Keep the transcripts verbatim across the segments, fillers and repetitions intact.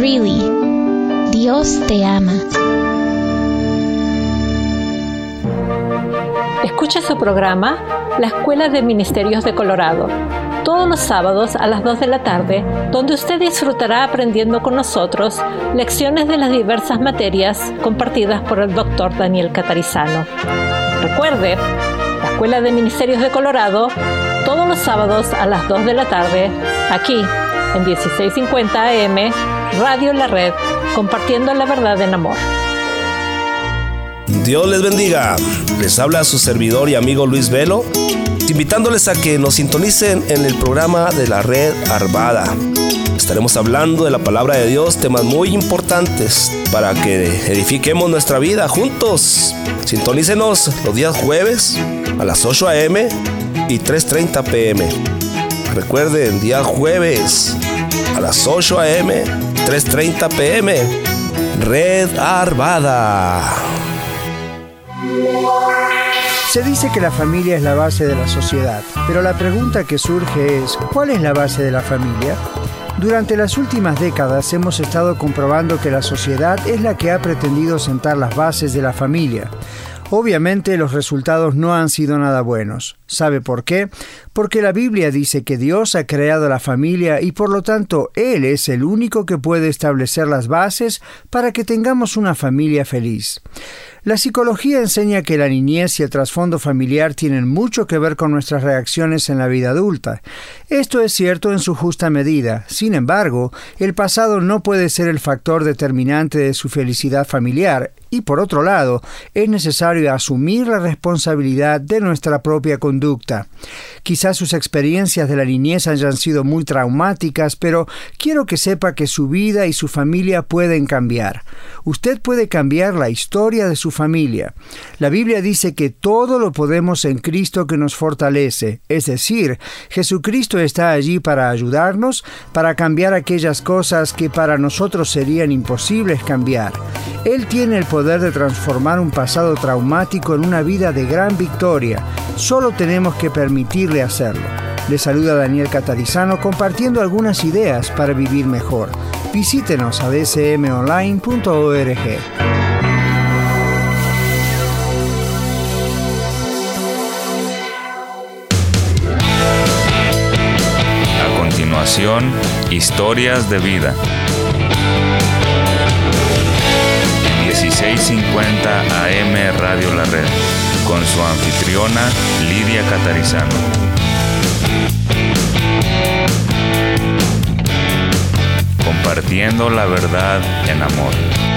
Really, Dios te ama. Escucha su programa La Escuela de Ministerios de Colorado, todos los sábados a las dos de la tarde, donde usted disfrutará aprendiendo con nosotros lecciones de las diversas materias compartidas por el doctor Daniel Catarizano. Recuerde, La Escuela de Ministerios de Colorado, todos los sábados a las dos de la tarde, aquí en dieciséis cincuenta A M, Radio La Red, compartiendo la verdad en amor. Dios les bendiga. Les habla su servidor y amigo Luis Velo, invitándoles a que nos sintonicen en el programa de la Red Arvada. Estaremos hablando de la palabra de Dios, temas muy importantes para que edifiquemos nuestra vida juntos. Sintonícenos los días jueves a las ocho A M y tres treinta P M. Recuerden, día jueves a las ocho A M, tres treinta P M. Red Arvada. Se dice que la familia es la base de la sociedad, pero la pregunta que surge es, ¿cuál es la base de la familia? Durante las últimas décadas hemos estado comprobando que la sociedad es la que ha pretendido sentar las bases de la familia. Obviamente los resultados no han sido nada buenos. ¿Sabe por qué? Porque la Biblia dice que Dios ha creado la familia y por lo tanto Él es el único que puede establecer las bases para que tengamos una familia feliz. La psicología enseña que la niñez y el trasfondo familiar tienen mucho que ver con nuestras reacciones en la vida adulta. Esto es cierto en su justa medida. Sin embargo, el pasado no puede ser el factor determinante de su felicidad familiar. Y por otro lado, es necesario asumir la responsabilidad de nuestra propia conducta. Quizás sus experiencias de la niñez hayan sido muy traumáticas, pero quiero que sepa que su vida y su familia pueden cambiar. Usted puede cambiar la historia de su familia. La Biblia dice que todo lo podemos en Cristo que nos fortalece. Es decir, Jesucristo está allí para ayudarnos, para cambiar aquellas cosas que para nosotros serían imposibles cambiar. Él tiene el poder de transformar un pasado traumático en una vida de gran victoria. Solo tenemos que permitirle hacerlo. Le saluda Daniel Catarizano compartiendo algunas ideas para vivir mejor. Visítenos a d c m online punto org. A continuación, historias de vida. dieciséis cincuenta A M Radio La Red, con su anfitriona Lidia Catarizano. Compartiendo la verdad en amor.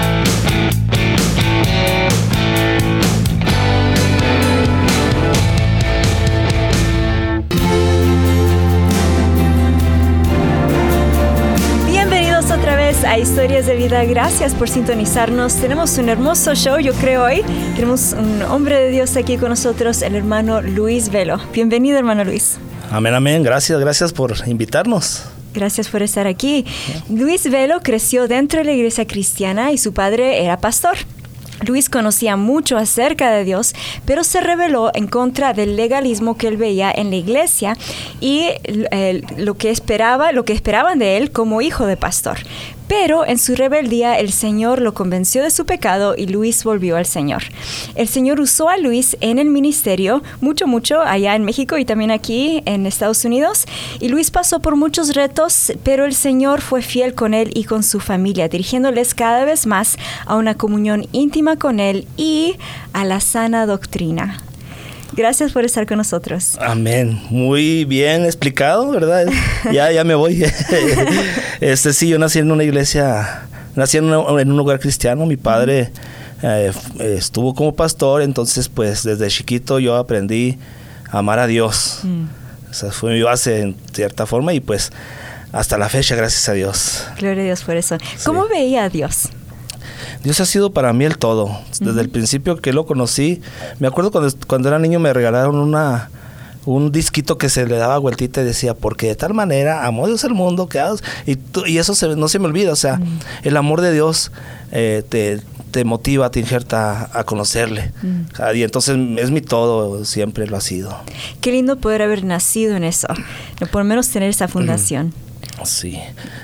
Otra vez a Historias de Vida. Gracias por sintonizarnos. Tenemos un hermoso show, yo creo, hoy. Tenemos un hombre de Dios aquí con nosotros, el hermano Luis Velo. Bienvenido, hermano Luis. Amén, amén. Gracias, gracias por invitarnos. Gracias por estar aquí. Luis Velo creció dentro de la iglesia cristiana y su padre era pastor. Luis conocía mucho acerca de Dios, pero se rebeló en contra del legalismo que él veía en la iglesia y eh, lo que esperaba, lo que esperaban de él como hijo de pastor. Pero en su rebeldía el Señor lo convenció de su pecado y Luis volvió al Señor. El Señor usó a Luis en el ministerio mucho, mucho allá en México y también aquí en Estados Unidos. Y Luis pasó por muchos retos, pero el Señor fue fiel con él y con su familia, dirigiéndoles cada vez más a una comunión íntima con él y a la sana doctrina. Gracias por estar con nosotros. Amén. Muy bien explicado, ¿verdad? Ya, ya me voy. Este sí, yo nací en una iglesia, nací en, una, en un lugar cristiano. Mi padre eh, estuvo como pastor, entonces pues desde chiquito yo aprendí a amar a Dios. Mm. Esa fue mi base en cierta forma y pues hasta la fecha, gracias a Dios. Gloria a Dios por eso. ¿Cómo sí. veía a Dios? Dios ha sido para mí el todo. Desde uh-huh. el principio que lo conocí, me acuerdo cuando, cuando era niño me regalaron una un disquito que se le daba vueltita y decía, porque de tal manera amó Dios el mundo, que y, y eso se, no se me olvida, o sea, uh-huh. el amor de Dios eh, te, te motiva, te injerta a conocerle. Uh-huh. Y entonces es mi todo, siempre lo ha sido. Qué lindo poder haber nacido en eso, por lo menos tener esa fundación. Uh-huh. Sí.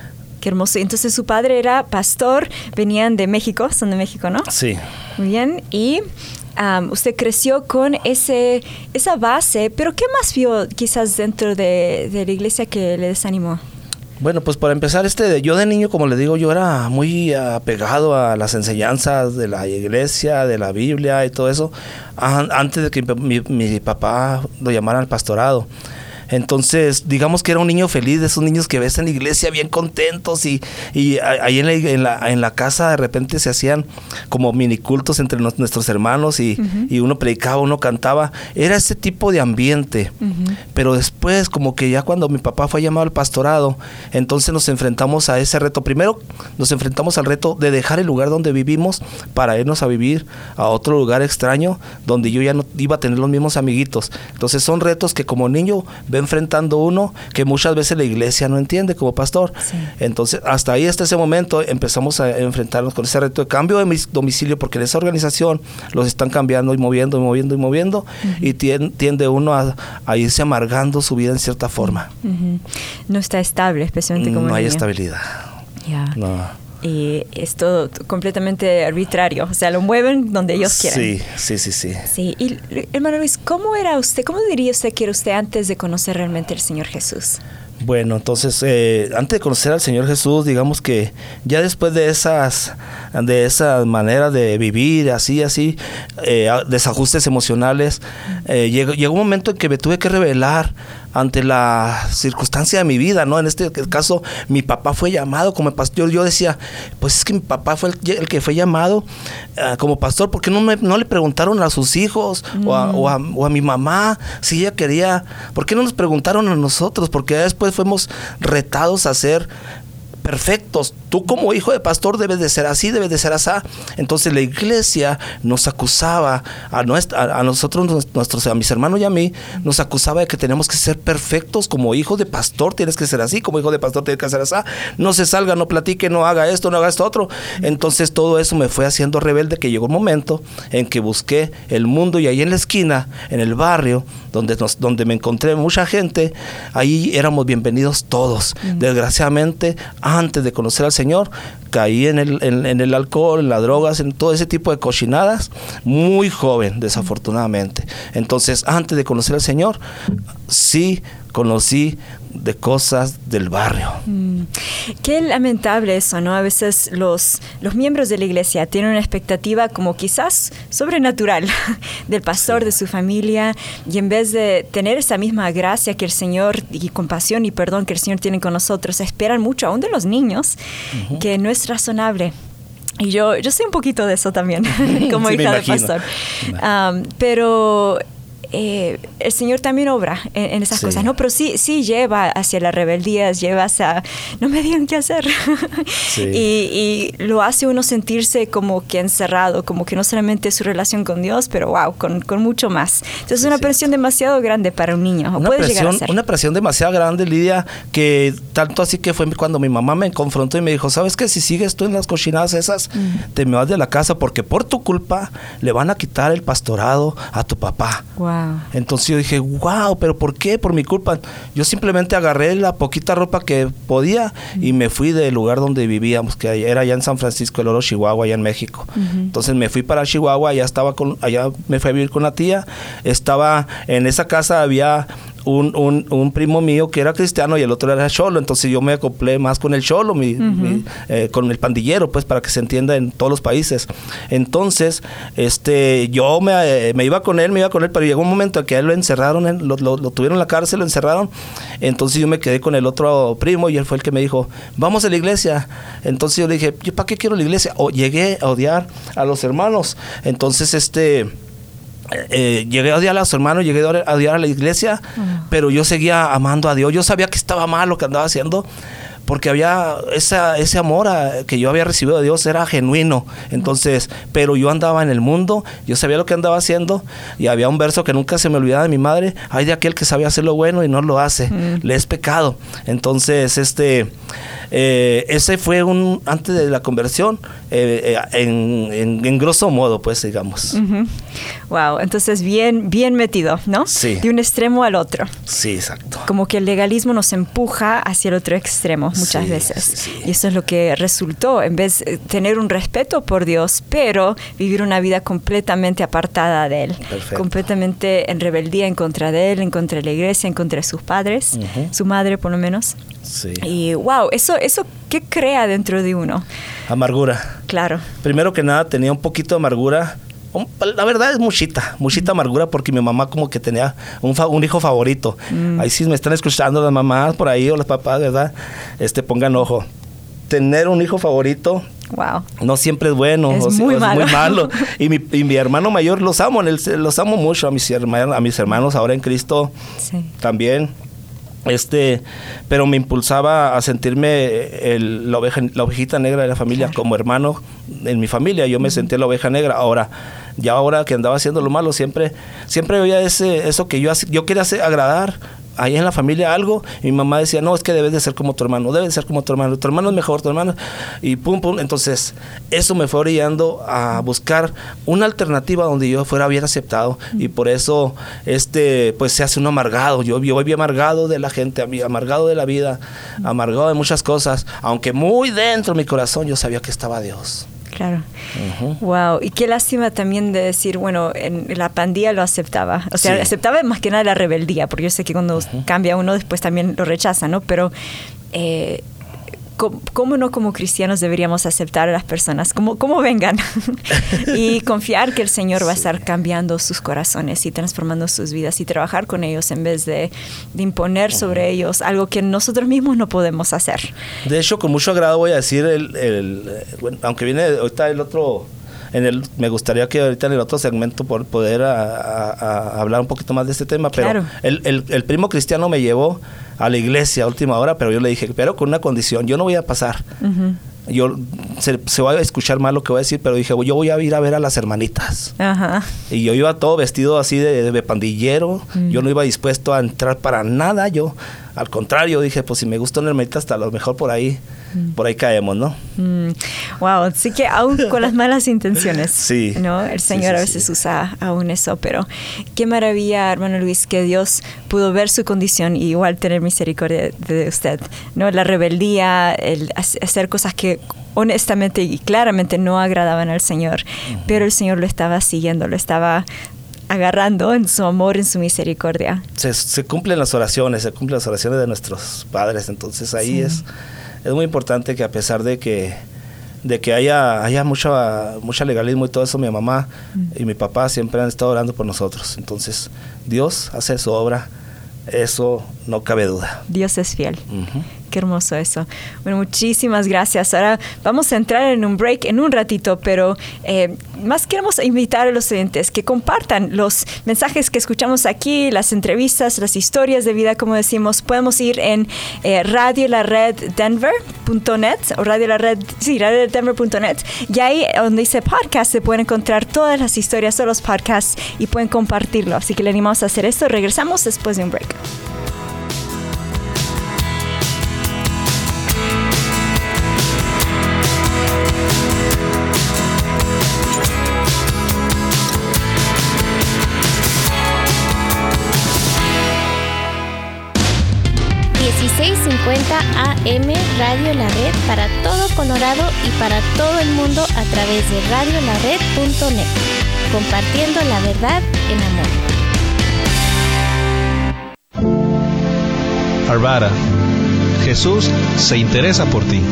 Qué hermoso. Entonces su padre era pastor, venían de México, son de México, ¿no? Sí. Muy bien. Y um, usted creció con ese, esa base, pero ¿qué más vio quizás dentro de, de la iglesia que le desanimó? Bueno, pues para empezar, este, yo de niño, como le digo, yo era muy apegado a las enseñanzas de la iglesia, de la Biblia y todo eso, antes de que mi, mi papá lo llamara al pastorado. Entonces, digamos que era un niño feliz, de esos niños que ves en la iglesia bien contentos y, y ahí en la, en, la, en la casa de repente se hacían como minicultos entre nos, nuestros hermanos y, uh-huh. y uno predicaba, uno cantaba. Era ese tipo de ambiente. Uh-huh. Pero después, como que ya cuando mi papá fue llamado al pastorado, entonces nos enfrentamos a ese reto. Primero nos enfrentamos al reto de dejar el lugar donde vivimos para irnos a vivir a otro lugar extraño donde yo ya no iba a tener los mismos amiguitos. Entonces son retos que como niño va enfrentando uno, que muchas veces la iglesia no entiende como pastor. Sí. Entonces, hasta ahí, hasta ese momento, empezamos a enfrentarnos con ese reto de cambio de domicilio, porque en esa organización los están cambiando y moviendo y moviendo y moviendo, uh-huh. y tiende, tiende uno a, a irse amargando su vida en cierta forma. Uh-huh. No está estable, especialmente como No hay niño. Estabilidad. Yeah. No. Y es todo completamente arbitrario, o sea, lo mueven donde ellos quieran. Sí, sí, sí, sí. Sí, y hermano Luis, ¿cómo era usted, cómo diría usted que era usted antes de conocer realmente al Señor Jesús? Bueno, entonces, eh, antes de conocer al Señor Jesús, digamos que ya después de esas, de esa manera de vivir, así, así, eh, desajustes emocionales, eh, llegó, llegó un momento en que me tuve que revelar ante la circunstancia de mi vida, ¿no? En este caso, mi papá fue llamado como pastor. Yo decía, pues es que mi papá fue el, el que fue llamado uh, como pastor, ¿por qué no, me, no le preguntaron a sus hijos mm. o, a, o, a, o a mi mamá si ella quería? ¿Por qué no nos preguntaron a nosotros? Porque después fuimos retados a ser perfectos. Tú como hijo de pastor debes de ser así, debes de ser así. Entonces la iglesia nos acusaba a, nuestra, a nosotros, nuestros, a mis hermanos y a mí, nos acusaba de que tenemos que ser perfectos. Como hijo de pastor tienes que ser así, como hijo de pastor tienes que ser así. No se salga, no platique, no haga esto, no haga esto otro. Entonces todo eso me fue haciendo rebelde, que llegó un momento en que busqué el mundo, y ahí en la esquina, en el barrio, donde, nos, donde me encontré mucha gente, ahí éramos bienvenidos todos. Uh-huh. Desgraciadamente, antes de conocer al Señor, caí en el, en, en el alcohol, en las drogas, en todo ese tipo de cochinadas, muy joven, desafortunadamente. Entonces, antes de conocer al Señor, sí conocí de cosas del barrio. Mm. Qué lamentable eso, ¿no? A veces los, los miembros de la iglesia tienen una expectativa como quizás sobrenatural del pastor, sí. de su familia, y en vez de tener esa misma gracia que el Señor, y compasión y perdón que el Señor tiene con nosotros, esperan mucho aún de los niños, uh-huh. que no es razonable. Y yo, yo soy un poquito de eso también, como sí, hija de pastor. Um, pero... Eh, el Señor también obra en, en esas sí. cosas, ¿no? Pero sí, sí lleva hacia la rebeldía, lleva hacia no me digan qué hacer. Sí. y, y lo hace uno sentirse como que encerrado, como que no solamente su relación con Dios, pero wow, con, con mucho más. Entonces es una sí. presión demasiado grande para un niño. Una puede presión, llegar a ser. Una presión demasiado grande, Lidia, que tanto así que fue cuando mi mamá me confrontó y me dijo, ¿sabes qué? Si sigues tú en las cochinadas esas, mm. te me vas de la casa, porque por tu culpa le van a quitar el pastorado a tu papá. Wow. Entonces yo dije, wow, ¿pero por qué? Por mi culpa. Yo simplemente agarré la poquita ropa que podía uh-huh. y me fui del lugar donde vivíamos, que era allá en San Francisco del Oro, Chihuahua, allá en México. Uh-huh. Entonces me fui para Chihuahua, allá estaba con, allá me fui a vivir con la tía. Estaba en esa casa, había Un, un, un primo mío que era cristiano y el otro era cholo, entonces yo me acoplé más con el cholo, mi, uh-huh. mi, eh, con el pandillero, pues, para que se entienda en todos los países. Entonces, este, yo me, eh, me iba con él, me iba con él, pero llegó un momento en que a él lo encerraron, en, lo, lo, lo tuvieron en la cárcel, lo encerraron. Entonces yo me quedé con el otro primo y él fue el que me dijo, vamos a la iglesia. Entonces yo le dije, ¿yo para qué quiero la iglesia? O llegué a odiar a los hermanos. Entonces, este... Eh, llegué a odiar a los hermanos, llegué a odiar a la iglesia, uh-huh. pero yo seguía amando a Dios. Yo sabía que estaba mal lo que andaba haciendo, porque había esa, ese amor a, que yo había recibido de Dios era genuino. Entonces, pero yo andaba en el mundo, yo sabía lo que andaba haciendo, y había un verso que nunca se me olvidaba de mi madre: hay de aquel que sabe hacer lo bueno y no lo hace, uh-huh. le es pecado. Entonces, este eh, ese fue un antes de la conversión, eh, eh, en, en, en grosso modo, pues, digamos. Uh-huh. Wow, entonces bien, bien metido, ¿no? Sí. De un extremo al otro. Sí, exacto. Como que el legalismo nos empuja hacia el otro extremo. muchas sí, veces. Sí, sí. Y eso es lo que resultó, en vez de tener un respeto por Dios, pero vivir una vida completamente apartada de Él. Perfecto. Completamente en rebeldía en contra de Él, en contra de la iglesia, en contra de sus padres, uh-huh. su madre por lo menos. Sí. Y wow, eso, eso ¿qué crea dentro de uno? Amargura. Claro. Primero que nada tenía un poquito de amargura. La verdad es muchita, muchita amargura porque mi mamá como que tenía un, fa- un hijo favorito. Mm. Ahí sí me están escuchando las mamás por ahí o los papás, ¿verdad? Este, pongan ojo. Tener un hijo favorito wow. no siempre es bueno, es o, muy, o malo. es muy malo. Y mi, y mi hermano mayor, los amo, los amo mucho a mis hermanos, a mis hermanos ahora en Cristo sí. también. Este, pero me impulsaba a sentirme el, la, oveja, la ovejita negra de la familia, claro. como hermano en mi familia. Yo me uh-huh. sentía la oveja negra. Ahora, ya ahora que andaba haciendo lo malo, siempre, siempre veía ese, eso que yo, yo quería hacer, agradar ahí en la familia algo, y mi mamá decía, no, es que debes de ser como tu hermano, debes de ser como tu hermano, tu hermano es mejor, tu hermano, y pum, pum. Entonces, eso me fue orillando a buscar una alternativa donde yo fuera bien aceptado, mm. y por eso, este, pues se hace uno amargado. Yo, yo voy bien amargado de la gente, amargado de la vida, mm. amargado de muchas cosas, aunque muy dentro de mi corazón yo sabía que estaba Dios. Claro. Uh-huh. Wow. Y qué lástima también de decir, bueno, en la pandilla lo aceptaba. O sea, sí. aceptaba más que nada la rebeldía, porque yo sé que cuando uh-huh. cambia uno después también lo rechaza, ¿no? Pero eh, ¿cómo, ¿cómo no como cristianos deberíamos aceptar a las personas? Como, como vengan. Y confiar que el Señor sí. va a estar cambiando sus corazones y transformando sus vidas y trabajar con ellos en vez de, de imponer uh-huh. sobre ellos algo que nosotros mismos no podemos hacer. De hecho, con mucho agrado voy a decir, el, el, bueno, aunque viene ahorita el otro... En el, me gustaría que ahorita en el otro segmento por poder a, a, a hablar un poquito más de este tema, pero claro. el, el, el primo cristiano me llevó a la iglesia a última hora, pero yo le dije, pero con una condición, yo no voy a pasar. Uh-huh. Yo se, se va a escuchar mal lo que voy a decir, pero dije, yo voy a ir a ver a las hermanitas. Uh-huh. Y yo iba todo vestido así de, de pandillero, uh-huh. yo no iba dispuesto a entrar para nada, yo al contrario, dije, pues si me gusta una hermanita, hasta a lo mejor por ahí por ahí caemos, ¿no? Mm. Wow, así que aún con las malas intenciones, sí, ¿no? El Señor sí, sí, a veces sí. usa aún eso, pero qué maravilla, hermano Luis, que Dios pudo ver su condición y igual tener misericordia de usted, ¿no? La rebeldía, el hacer cosas que honestamente y claramente no agradaban al Señor, uh-huh. pero el Señor lo estaba siguiendo, lo estaba agarrando en su amor, en su misericordia. Se, se cumplen las oraciones, se cumplen las oraciones de nuestros padres, entonces ahí sí. es... Es muy importante que a pesar de que de que haya haya mucha mucha legalismo y todo eso, mi mamá mm. y mi papá siempre han estado orando por nosotros. Entonces, Dios hace su obra, eso no cabe duda. Dios es fiel. Uh-huh. Qué hermoso eso. Bueno, muchísimas gracias. Ahora vamos a entrar en un break en un ratito, pero eh, más queremos invitar a los oyentes que compartan los mensajes que escuchamos aquí, las entrevistas, las historias de vida, como decimos. Podemos ir en eh, radio la red denver punto net o radio la red, sí, radio la red denver punto net, y ahí donde dice podcast se pueden encontrar todas las historias, todos los podcasts y pueden compartirlo. Así que le animamos a hacer esto. Regresamos después de un break. dieciséis cincuenta A M Radio La Red para todo Colorado y para todo el mundo a través de radio la red punto net, compartiendo la verdad en amor. Arvada, Jesús se interesa por ti.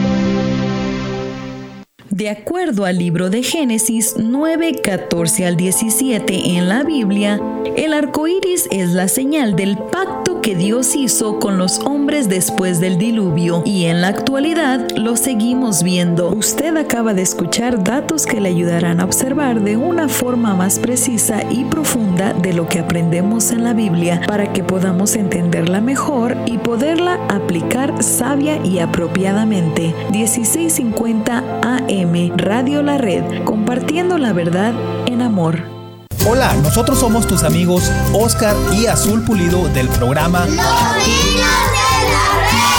De acuerdo al libro de Génesis nueve, catorce al diecisiete en la Biblia, el arco iris es la señal del pacto que Dios hizo con los hombres después del diluvio, y en la actualidad lo seguimos viendo. Usted acaba de escuchar datos que le ayudarán a observar de una forma más precisa y profunda de lo que aprendemos en la Biblia, para que podamos entenderla mejor y poderla aplicar sabia y apropiadamente. dieciséis cincuenta A M Radio La Red, compartiendo la verdad en amor. Hola, nosotros somos tus amigos Oscar y Azul Pulido del programa Los Niños de la Red.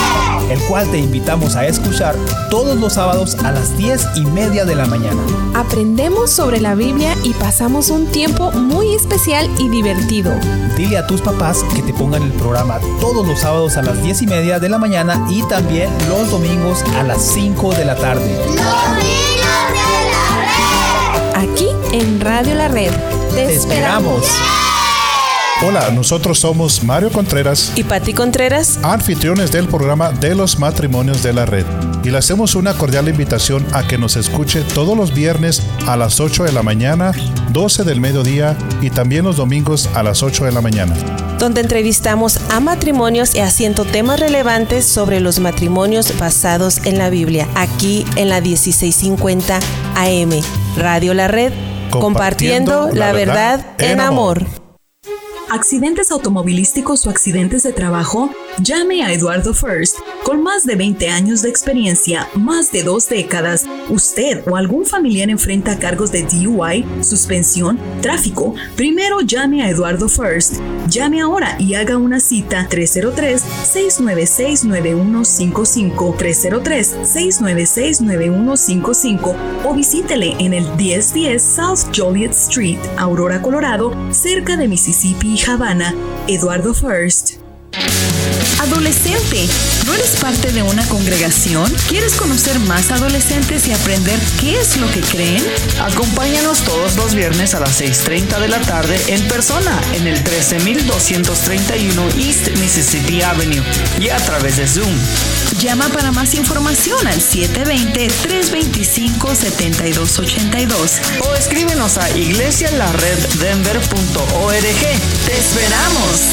el cual te invitamos a escuchar todos los sábados a las diez y media de la mañana. Aprendemos sobre la Biblia y pasamos un tiempo muy especial y divertido. Dile a tus papás que te pongan el programa todos los sábados a las diez y media de la mañana y también los domingos a las cinco de la tarde. ¡Los niños de la red! Aquí en Radio La Red. Te, Te esperamos. esperamos. Hola, nosotros somos Mario Contreras y Pati Contreras, anfitriones del programa de los matrimonios de la red. Y le hacemos una cordial invitación a que nos escuche todos los viernes a las ocho de la mañana, doce del mediodía y también los domingos a las ocho de la mañana. Donde entrevistamos a matrimonios y haciendo temas relevantes sobre los matrimonios basados en la Biblia. Aquí en la dieciséis cincuenta A M, Radio La Red, compartiendo, compartiendo la, la verdad, verdad en amor. amor. ¿Accidentes automovilísticos o accidentes de trabajo? Llame a Eduardo First. Con más de veinte años de experiencia, más de dos décadas, usted o algún familiar enfrenta cargos de D U I, suspensión, tráfico. Primero llame a Eduardo First. Llame ahora y haga una cita tres cero tres, seis nueve seis, nueve uno cinco cinco, tres cero tres, seis nueve seis, nueve uno cinco cinco o visítele en el diez diez South Joliet Street, Aurora, Colorado, cerca de Mississippi y Havana. Eduardo First. Adolescente, ¿no eres parte de una congregación? ¿Quieres conocer más adolescentes y aprender qué es lo que creen? Acompáñanos todos los viernes a las seis treinta de la tarde en persona en el trece mil doscientos treinta y uno East Mississippi Avenue y a través de Zoom. Llama para más información al siete dos cero, tres dos cinco, siete dos ocho dos o escríbenos a iglesia la red denver punto org. ¡Te esperamos!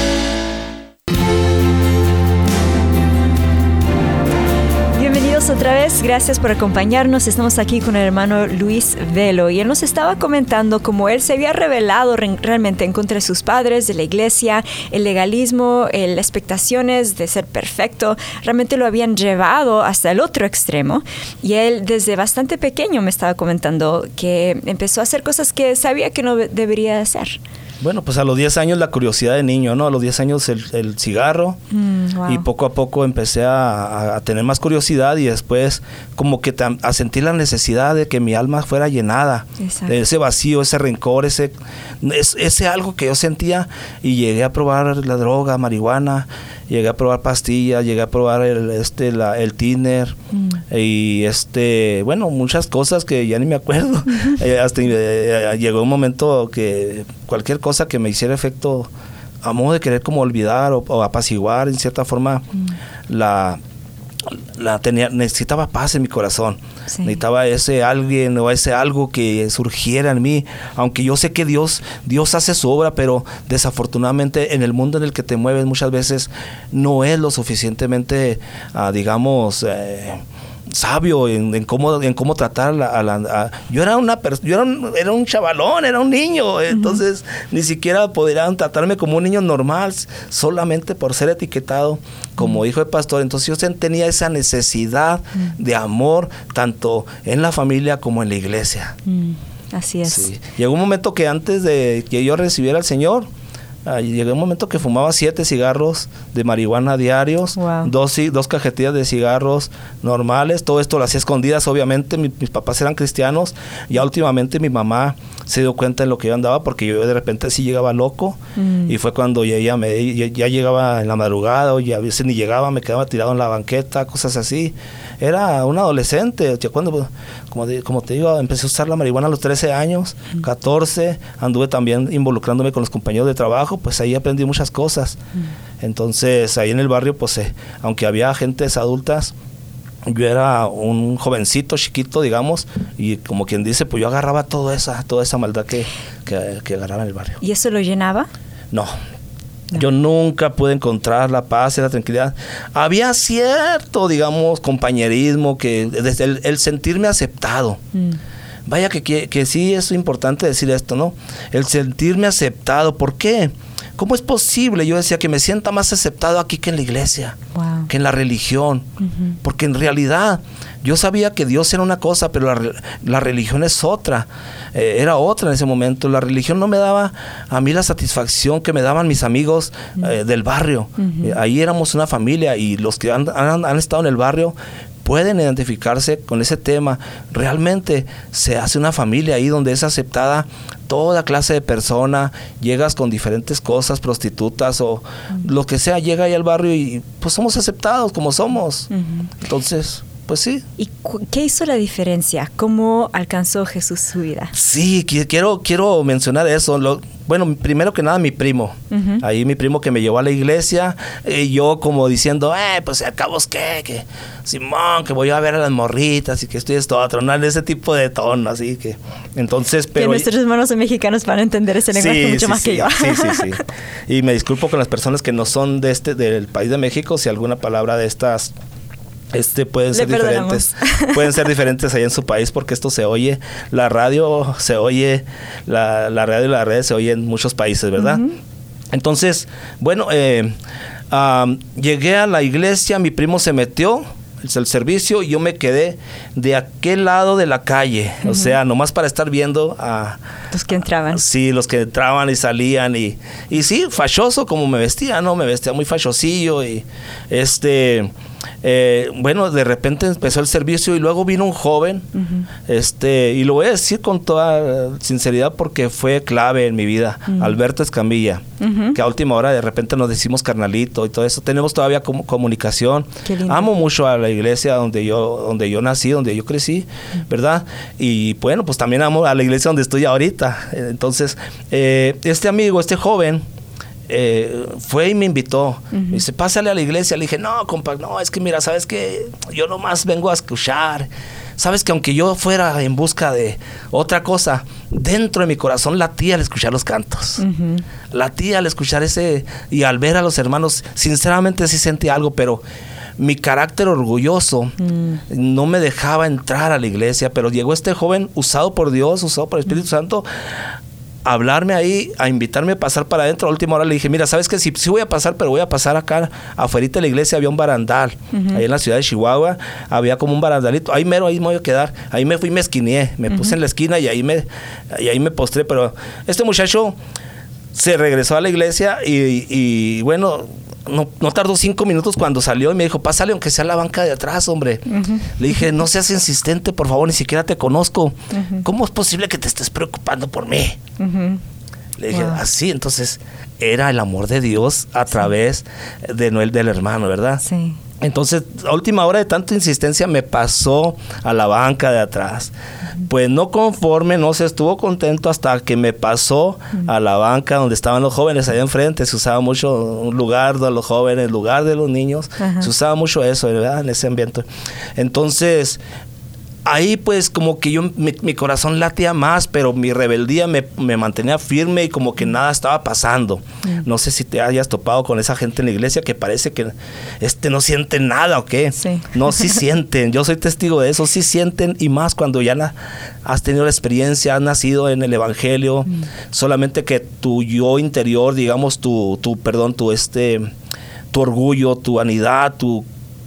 Bienvenidos otra vez, gracias por acompañarnos. Estamos aquí con el hermano Luis Velo y él nos estaba comentando cómo él se había rebelado re- realmente en contra de sus padres, de la iglesia, el legalismo, el, las expectaciones de ser perfecto, realmente lo habían llevado hasta el otro extremo. Y él desde bastante pequeño me estaba comentando que empezó a hacer cosas que sabía que no debería hacer. Bueno, pues a los diez años la curiosidad de niño, ¿no? A los diez años el, el cigarro mm, wow. Y poco a poco empecé a, a tener más curiosidad y después como que tam, a sentir la necesidad de que mi alma fuera llenada. Exacto. Ese vacío, ese rencor, ese, es, ese algo que yo sentía y llegué a probar la droga, marihuana, llegué a probar pastillas, llegué a probar el, este, la, el tiner mm. y este, bueno, muchas cosas que ya ni me acuerdo. eh, hasta eh, llegó un momento que cualquier cosa que me hiciera efecto a modo de querer como olvidar o, o apaciguar en cierta forma mm. la, la tenía, necesitaba paz en mi corazón. Sí. Necesitaba ese alguien o ese algo que surgiera en mí, aunque yo sé que Dios Dios hace su obra, pero desafortunadamente en el mundo en el que te mueves muchas veces no es lo suficientemente uh, digamos eh, sabio en, en cómo en cómo tratar a la, a la a, yo era una pers- yo era un, era un chavalón, era un niño, entonces uh-huh. ni siquiera podrían tratarme como un niño normal solamente por ser etiquetado como uh-huh. hijo de pastor. Entonces yo tenía esa necesidad uh-huh. de amor tanto en la familia como en la iglesia. Uh-huh. Así es. Sí. Llegó un momento que antes de que yo recibiera al Señor, Uh, llegó un momento que fumaba siete cigarros de marihuana diarios, wow. dos, dos cajetillas de cigarros normales. Todo esto lo hacía escondidas, obviamente. Mi, mis papás eran cristianos. Ya últimamente mi mamá se dio cuenta de lo que yo andaba, porque yo de repente sí llegaba loco. Mm. Y fue cuando ya, ya, me, ya, ya llegaba en la madrugada, o ya a veces ni llegaba, me quedaba tirado en la banqueta, cosas así. Era un adolescente. Ya cuando, como, de, como te digo, empecé a usar la marihuana a los trece años, mm. catorce. Anduve también involucrándome con los compañeros de trabajo. Pues ahí aprendí muchas cosas. Mm. Entonces ahí en el barrio, pues eh, aunque había gentes adultas, yo era un jovencito chiquito, digamos, y como quien dice, pues yo agarraba toda esa toda esa maldad que, que, que agarraba en el barrio. ¿Y eso lo llenaba? No. No. Yo nunca pude encontrar la paz y la tranquilidad. Había cierto, digamos, compañerismo, que desde el, el sentirme aceptado. Mm. Vaya que, que, que sí es importante decir esto, ¿no? El sentirme aceptado. ¿Por qué? ¿cómo es posible? Yo decía que me sienta más aceptado aquí que en la iglesia, wow. que en la religión. Uh-huh. Porque en realidad yo sabía que Dios era una cosa, pero la, la religión es otra. Eh, era otra en ese momento. La religión no me daba a mí la satisfacción que me daban mis amigos eh, del barrio. Uh-huh. Eh, ahí éramos una familia y los que han, han, han estado en el barrio pueden identificarse con ese tema. Realmente se hace una familia ahí donde es aceptada toda clase de persona. Llegas con diferentes cosas, prostitutas o uh-huh. lo que sea, llega ahí al barrio y pues somos aceptados como somos. Uh-huh. Entonces, pues sí. ¿Y qué hizo la diferencia? ¿Cómo alcanzó Jesús su vida? Sí, quiero, quiero mencionar eso. Lo, bueno, primero que nada mi primo. Uh-huh. Ahí mi primo que me llevó a la iglesia. Y yo como diciendo, eh, pues acabos qué, que Simón, que voy a ver a las morritas y que estoy esto otro. No, en ese tipo de tono, así que. Entonces, pero. Que nuestros hermanos mexicanos van a entender ese lenguaje sí, mucho sí, más sí, que yo. Sí, sí, sí. Y me disculpo con las personas que no son de este, del país de México, si alguna palabra de estas. Este pueden ser diferentes, pueden ser diferentes allá en su país porque esto se oye, la radio se oye, la, la radio y la red se oye en muchos países, ¿verdad? Uh-huh. Entonces, bueno, eh, um, llegué a la iglesia, mi primo se metió el servicio y yo me quedé de aquel lado de la calle, uh-huh. o sea, nomás para estar viendo a los que entraban. Sí, los que entraban y salían y, y sí, fachoso como me vestía, ¿no? Me vestía muy fachosillo y este... Eh, bueno, de repente empezó el servicio y luego vino un joven, uh-huh. este, y lo voy a decir con toda sinceridad porque fue clave en mi vida, uh-huh. Alberto Escamilla, uh-huh. que a última hora de repente nos decimos carnalito y todo eso, tenemos todavía com- comunicación. Amo mucho a la iglesia donde yo, donde yo nací, donde yo crecí, uh-huh. ¿verdad? Y bueno, pues también amo a la iglesia donde estoy ahorita. Entonces, eh, este amigo, este joven, Eh, fue y me invitó. Uh-huh. Me dice, pásale a la iglesia. Le dije, no, compa, no, es que mira, sabes que yo nomás vengo a escuchar. Sabes que aunque yo fuera en busca de otra cosa, dentro de mi corazón latía al escuchar los cantos. Uh-huh. Latía al escuchar ese, y al ver a los hermanos, sinceramente sí sentí algo, pero mi carácter orgulloso mm. no me dejaba entrar a la iglesia. Pero llegó este joven usado por Dios, usado por el Espíritu uh-huh. Santo, a hablarme ahí, a invitarme a pasar para adentro. A última hora le dije, mira, ¿sabes qué? Sí, sí voy a pasar, pero voy a pasar acá, afuera de la iglesia había un barandal, uh-huh. ahí en la ciudad de Chihuahua, había como un barandalito, ahí mero, ahí me voy a quedar, ahí me fui y me esquineé, me uh-huh. puse en la esquina y ahí me, y ahí me postré, pero este muchacho se regresó a la iglesia y, y bueno, no, no tardó cinco minutos cuando salió y me dijo, pásale aunque sea la banca de atrás, hombre. Uh-huh. Le dije, no seas insistente, por favor, ni siquiera te conozco. Uh-huh. ¿Cómo es posible que te estés preocupando por mí? Uh-huh. Le dije, wow. así, entonces era el amor de Dios a sí. través de Noel del hermano, ¿verdad? Sí. Entonces, a última hora de tanta insistencia me pasó a la banca de atrás. Uh-huh. Pues no conforme, no se estuvo contento hasta que me pasó uh-huh. a la banca donde estaban los jóvenes allá enfrente. Se usaba mucho un lugar de los jóvenes, lugar de los niños. Uh-huh. Se usaba mucho eso, ¿verdad? En ese ambiente. Entonces, ahí pues como que yo, mi, mi corazón latía más, pero mi rebeldía me, me mantenía firme y como que nada estaba pasando. Mm. No sé si te hayas topado con esa gente en la iglesia que parece que este no sienten nada o qué. Sí. No, sí sienten. Yo soy testigo de eso. Sí sienten, y más cuando ya na, has tenido la experiencia, has nacido en el evangelio. Mm. Solamente que tu yo interior, digamos, tu, tu perdón, tu este, tu orgullo, tu vanidad, tu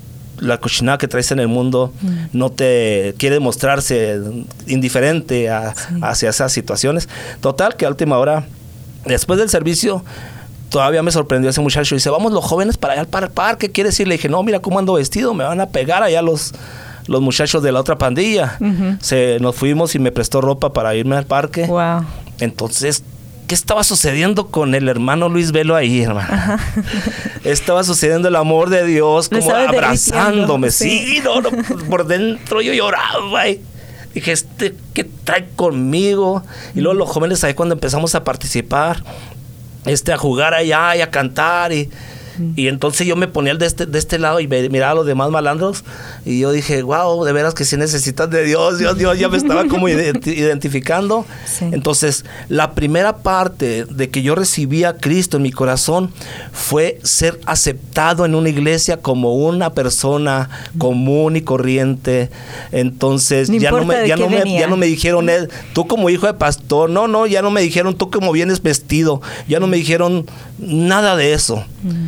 la cochinada que traes en el mundo mm. no te quiere mostrarse indiferente a, sí. hacia esas situaciones. Total, que a última hora, después del servicio, todavía me sorprendió ese muchacho. Dice, vamos los jóvenes para allá para el parque. ¿Qué decir? Le dije, no, mira cómo ando vestido, me van a pegar allá los, los muchachos de la otra pandilla. Uh-huh. Se, nos fuimos y me prestó ropa para irme al parque. Wow. Entonces, ¿qué estaba sucediendo con el hermano Luis Velo ahí, hermano? Ajá. Estaba sucediendo el amor de Dios, como abrazándome. Sí, sí no, no, por dentro yo lloraba. Y dije, este, ¿qué trae conmigo? Y luego los jóvenes ahí cuando empezamos a participar, este, a jugar allá y a cantar. Y, Mm. Y entonces yo me ponía de este, de este lado y me, miraba a los demás malandros y yo dije, wow, de veras que sí necesitas de Dios. Dios, Dios, ya me estaba como identificando. Sí. Entonces, la primera parte de que yo recibí a Cristo en mi corazón fue ser aceptado en una iglesia como una persona común y corriente. Entonces, no ya, no me, ya, no me, ya no me dijeron, tú como hijo de pastor, no, no, ya no me dijeron, tú como vienes vestido, ya no me dijeron nada de eso. Mm.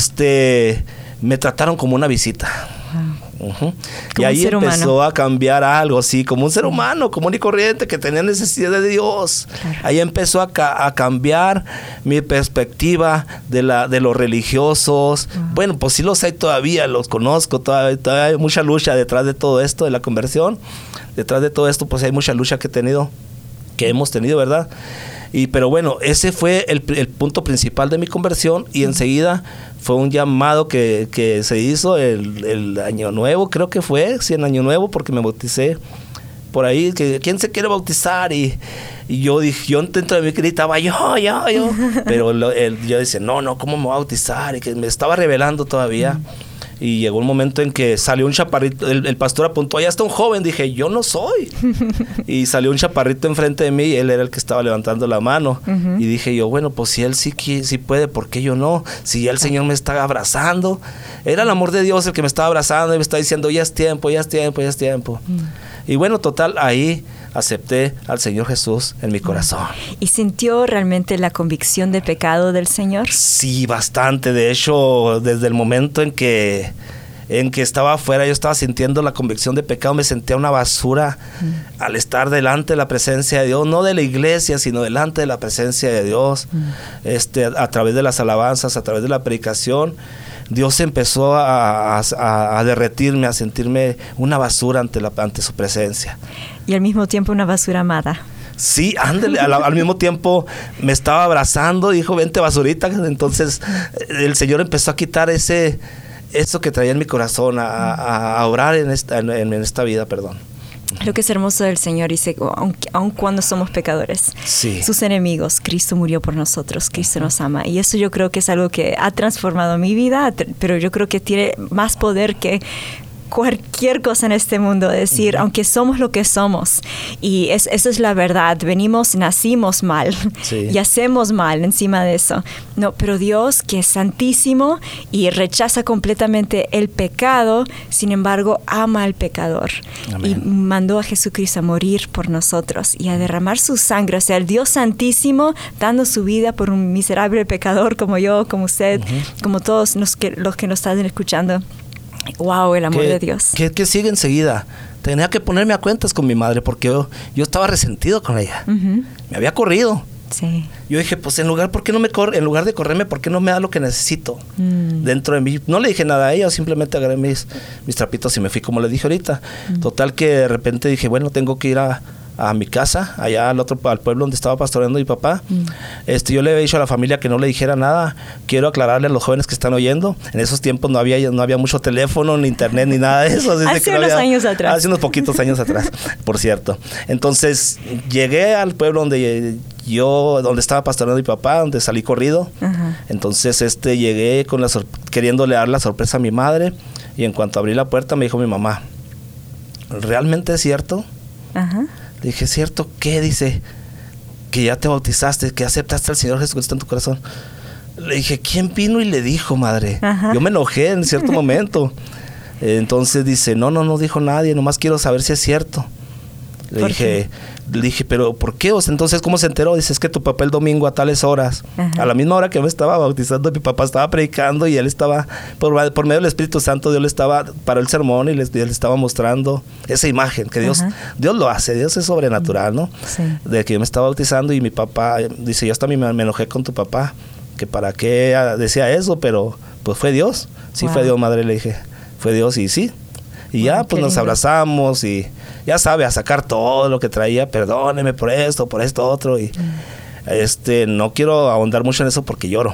Este, me trataron como una visita. Wow. Uh-huh. Y ahí empezó humano. a cambiar algo, sí, como un ser humano común y corriente que tenía necesidad de Dios. Claro. Ahí empezó a, ca- a cambiar mi perspectiva de, la, de los religiosos. Uh-huh. Bueno, pues sí los hay todavía, los conozco, todavía, todavía hay mucha lucha detrás de todo esto, de la conversión. Detrás de todo esto, pues hay mucha lucha que he tenido, que hemos tenido, ¿verdad? Y, pero bueno, ese fue el, el punto principal de mi conversión y enseguida fue un llamado que, que se hizo el, el año nuevo, creo que fue, sí, en año nuevo, porque me bauticé por ahí, que ¿quién se quiere bautizar? Y, y yo dije, yo dentro de mí gritaba, yo, yo, yo, pero lo, el, yo decía, no, no, ¿cómo me voy a bautizar? Y que me estaba revelando todavía. Mm. Y llegó un momento en que salió un chaparrito, el, el pastor apuntó, allá está un joven, dije, yo no soy. Y salió un chaparrito enfrente de mí y él era el que estaba levantando la mano. Uh-huh. Y dije yo, bueno, pues si él sí, sí puede, ¿por qué yo no? Si ya el Señor me está abrazando. Era el amor de Dios el que me estaba abrazando y me está diciendo, ya es tiempo, ya es tiempo, ya es tiempo. Uh-huh. Y bueno, total, ahí acepté al Señor Jesús en mi corazón. ¿Y sintió realmente la convicción de pecado del Señor? Sí, bastante. De hecho, desde el momento en que, en que estaba afuera, yo estaba sintiendo la convicción de pecado. Me sentía una basura mm. al estar delante de la presencia de Dios, no de la iglesia, sino delante de la presencia de Dios, mm. este, a, a través de las alabanzas, a través de la predicación. Dios empezó a, a, a derretirme, a sentirme una basura ante, la, ante su presencia. Y al mismo tiempo una basura amada. Sí, ándale, al, al mismo tiempo me estaba abrazando, dijo, vente basurita. Entonces el Señor empezó a quitar ese, eso que traía en mi corazón, a, a, a orar en esta, en, en esta vida, perdón. Lo que es hermoso del Señor dice, aun, aun cuando somos pecadores, sí. sus enemigos, Cristo murió por nosotros, Cristo uh-huh. nos ama. Y eso yo creo que es algo que ha transformado mi vida, pero yo creo que tiene más poder que cualquier cosa en este mundo, es decir, uh-huh. aunque somos lo que somos, y es, eso es la verdad, venimos, nacimos mal, sí. y hacemos mal encima de eso, no, pero Dios, que es santísimo y rechaza completamente el pecado, sin embargo, ama al pecador. Amén. Y mandó a Jesucristo a morir por nosotros y a derramar su sangre, o sea, el Dios santísimo dando su vida por un miserable pecador como yo, como usted, uh-huh. como todos los que, los que nos están escuchando. Wow, el amor que, de Dios. Que, que sigue enseguida. Tenía que ponerme a cuentas con mi madre porque yo, yo estaba resentido con ella. Uh-huh. Me había corrido. Sí. Yo dije, pues en lugar, ¿por qué no me corre? En lugar de correrme, ¿por qué no me da lo que necesito? Mm. Dentro de mí. No le dije nada a ella, simplemente agarré mis, mis trapitos y me fui como le dije ahorita. Mm. Total que de repente dije, bueno, tengo que ir a, a mi casa, allá al otro al pueblo donde estaba pastoreando mi papá. Mm. Este, yo le había dicho a la familia que no le dijera nada. Quiero aclararle a los jóvenes que están oyendo. En esos tiempos no había, no había mucho teléfono, ni internet, ni nada de eso. Hace que unos no había, años atrás. Hace unos poquitos años atrás, por cierto. Entonces, llegué al pueblo donde yo, donde estaba pastoreando mi papá, donde salí corrido. Uh-huh. Entonces, este, llegué con la sor- queriéndole dar la sorpresa a mi madre. Y en cuanto abrí la puerta, me dijo mi mamá, ¿realmente es cierto? Ajá. Uh-huh. Le dije, ¿cierto qué? Dice, que ya te bautizaste, que aceptaste al Señor Jesucristo en tu corazón. Le dije, ¿quién vino y le dijo, madre? Ajá. Yo me enojé en cierto momento. Entonces dice, no, no, no dijo nadie, nomás quiero saber si es cierto. Le dije, le dije, ¿pero por qué? O sea, entonces, ¿cómo se enteró? Dice, es que tu papá el domingo a tales horas, ajá, a la misma hora que me estaba bautizando, mi papá estaba predicando y él estaba, por, por medio del Espíritu Santo, Dios le estaba, paró el sermón y le, le estaba mostrando esa imagen, que Dios, Dios lo hace, Dios es sobrenatural, ¿no? Sí. De que yo me estaba bautizando y mi papá, dice, yo hasta me, me enojé con tu papá, que para qué decía eso, pero pues fue Dios, sí, wow, fue Dios, madre, le dije, fue Dios y sí. Y bueno, ya pues nos lindo. abrazamos y ya sabe, a sacar todo lo que traía, perdóneme por esto, por esto otro, y mm. este no quiero ahondar mucho en eso porque lloro.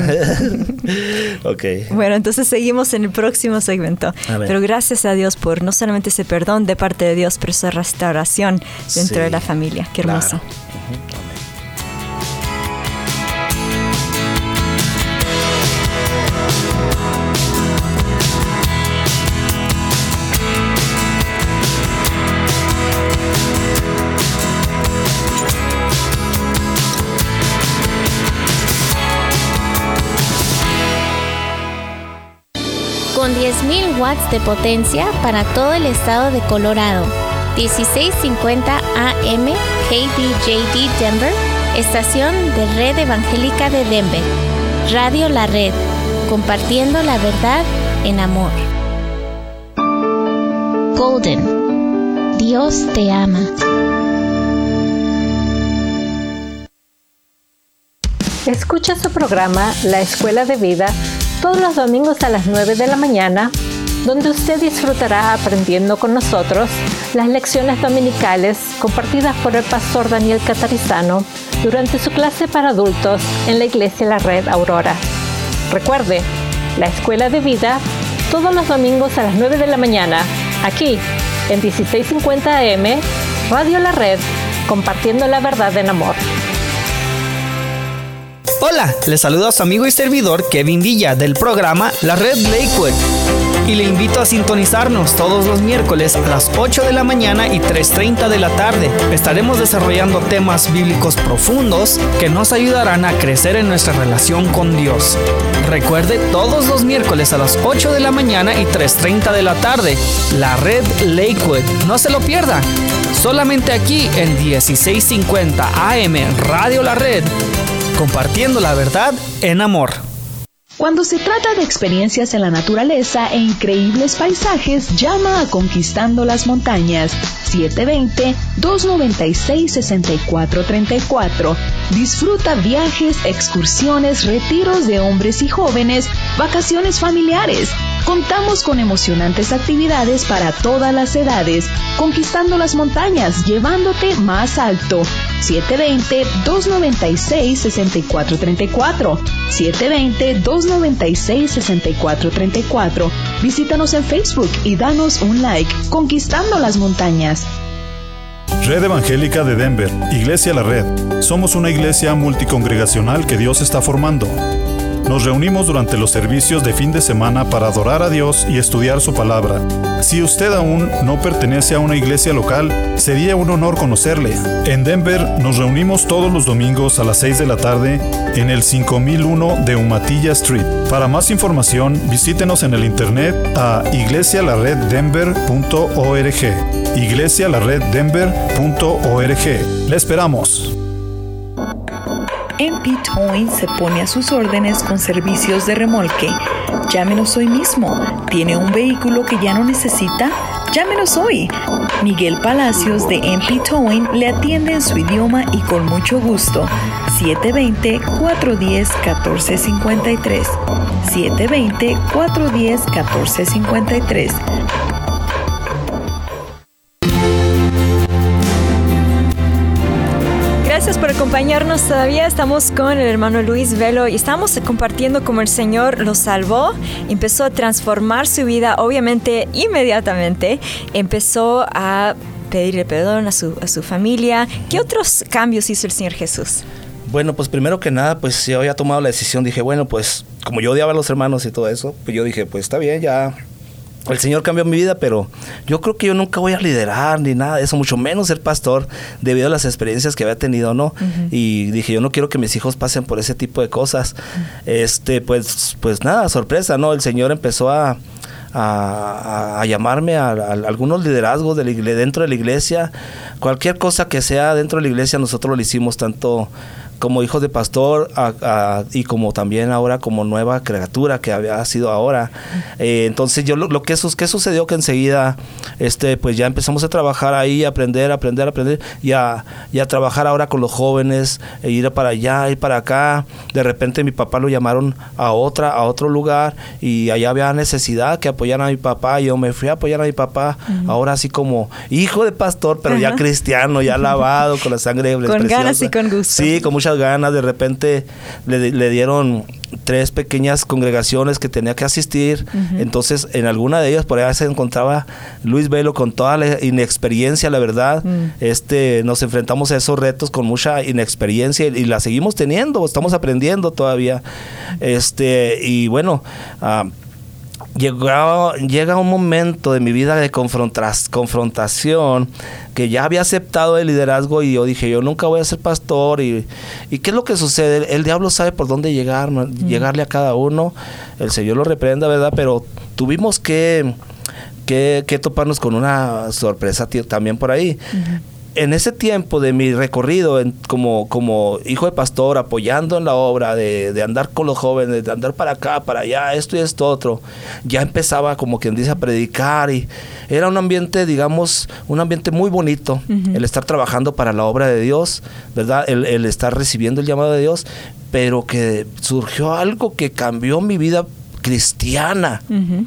Mm. Okay. Bueno, entonces seguimos en el próximo segmento. Pero gracias a Dios por no solamente ese perdón de parte de Dios, pero esa restauración dentro sí, de la familia. Qué hermoso. Claro. Uh-huh. diez mil watts de potencia para todo el estado de Colorado. dieciséis cincuenta A M K B J D Denver, estación de Red Evangélica de Denver. Radio La Red, compartiendo la verdad en amor. Golden, Dios te ama. Escucha su programa La Escuela de Vida todos los domingos a las nueve de la mañana, donde usted disfrutará aprendiendo con nosotros las lecciones dominicales compartidas por el pastor Daniel Catarizano durante su clase para adultos en la Iglesia La Red Aurora. Recuerde, La Escuela de Vida todos los domingos a las nueve de la mañana, aquí en dieciséis cincuenta A M, Radio La Red, compartiendo la verdad en amor. Hola, les saluda a su amigo y servidor Kevin Villa del programa La Red Lakewood y le invito a sintonizarnos todos los miércoles a las ocho de la mañana y tres treinta de la tarde. Estaremos desarrollando temas bíblicos profundos que nos ayudarán a crecer en nuestra relación con Dios. Recuerde, todos los miércoles a las ocho de la mañana y tres treinta de la tarde, La Red Lakewood. No se lo pierda, solamente aquí en dieciséis cincuenta A M Radio La Red, compartiendo la verdad en amor. Cuando se trata de experiencias en la naturaleza e increíbles paisajes, llama a Conquistando las Montañas, siete dos cero, dos nueve seis, seis cuatro tres cuatro. Disfruta viajes, excursiones, retiros de hombres y jóvenes, vacaciones familiares. Contamos con emocionantes actividades para todas las edades. Conquistando las Montañas, llevándote más alto. siete dos cero, dos nueve seis, seis cuatro tres cuatro. siete dos cero, dos nueve seis, seis cuatro tres cuatro. Visítanos en Facebook y danos un like. Conquistando las Montañas. Red Evangélica de Denver, Iglesia La Red. Somos una iglesia multicongregacional que Dios está formando. Nos reunimos durante los servicios de fin de semana para adorar a Dios y estudiar su palabra. Si usted aún no pertenece a una iglesia local, sería un honor conocerle. En Denver nos reunimos todos los domingos a las seis de la tarde en el cinco mil uno de Umatilla Street. Para más información, visítenos en el internet a iglesia la red denver punto org. iglesia la red denver punto org. ¡Le esperamos! M P Towing se pone a sus órdenes con servicios de remolque. Llámenos hoy mismo. ¿Tiene un vehículo que ya no necesita? Llámenos hoy. Miguel Palacios de M P Towing le atiende en su idioma y con mucho gusto. siete dos cero, cuatro uno cero, uno cuatro cinco tres. siete dos cero, cuatro uno cero, uno cuatro cinco tres. Gracias por acompañarnos. Todavía estamos con el hermano Luis Velo y estamos compartiendo cómo el Señor lo salvó, empezó a transformar su vida, obviamente inmediatamente, empezó a pedirle perdón a su, a su familia. ¿Qué otros cambios hizo el Señor Jesús? Bueno, pues primero que nada, pues yo había tomado la decisión, dije, bueno, pues como yo odiaba a los hermanos y todo eso, pues yo dije, pues está bien, ya... El Señor cambió mi vida, pero yo creo que yo nunca voy a liderar ni nada de eso, mucho menos ser pastor, debido a las experiencias que había tenido, ¿no? Uh-huh. Y dije, yo no quiero que mis hijos pasen por ese tipo de cosas. Uh-huh. Este, pues, pues nada, sorpresa, ¿no? El Señor empezó a, a, a llamarme a, a, a algunos liderazgos de la iglesia, dentro de la iglesia. Cualquier cosa que sea dentro de la iglesia, nosotros lo hicimos tanto como hijos de pastor a, a, y como también ahora como nueva criatura que había sido ahora. Eh, entonces yo lo, lo que, ¿qué sucedió? Que enseguida este, pues ya empezamos a trabajar ahí, a aprender, aprender, aprender y a, y a trabajar ahora con los jóvenes, e ir para allá, ir para acá. De repente mi papá lo llamaron a otra, a otro lugar y allá había necesidad que apoyaran a mi papá y yo me fui a apoyar a mi papá, uh-huh. ahora así como hijo de pastor, pero uh-huh. ya cristiano, ya lavado con la sangre con preciosa. Ganas y con gusto. Sí, con mucha ganas. De repente le, le dieron tres pequeñas congregaciones que tenía que asistir. Uh-huh. Entonces en alguna de ellas por allá se encontraba Luis Velo con toda la inexperiencia, la verdad. Uh-huh. este nos enfrentamos a esos retos con mucha inexperiencia y, y la seguimos teniendo, estamos aprendiendo todavía. este y bueno, uh, Llegó, llega un momento de mi vida de confrontas, confrontación que ya había aceptado el liderazgo y yo dije, yo nunca voy a ser pastor. Y, y ¿qué es lo que sucede? El, el diablo sabe por dónde llegar, mm. llegarle a cada uno. El Señor lo reprenda, ¿verdad? Pero tuvimos que, que, que toparnos con una sorpresa t- también por ahí. Uh-huh. En ese tiempo de mi recorrido en, como, como hijo de pastor, apoyando en la obra, de, de andar con los jóvenes, de andar para acá, para allá, esto y esto otro, ya empezaba como quien dice a predicar, y era un ambiente, digamos, un ambiente muy bonito, uh-huh. el estar trabajando para la obra de Dios, ¿verdad? El, el estar recibiendo el llamado de Dios, pero que surgió algo que cambió mi vida cristiana. Uh-huh.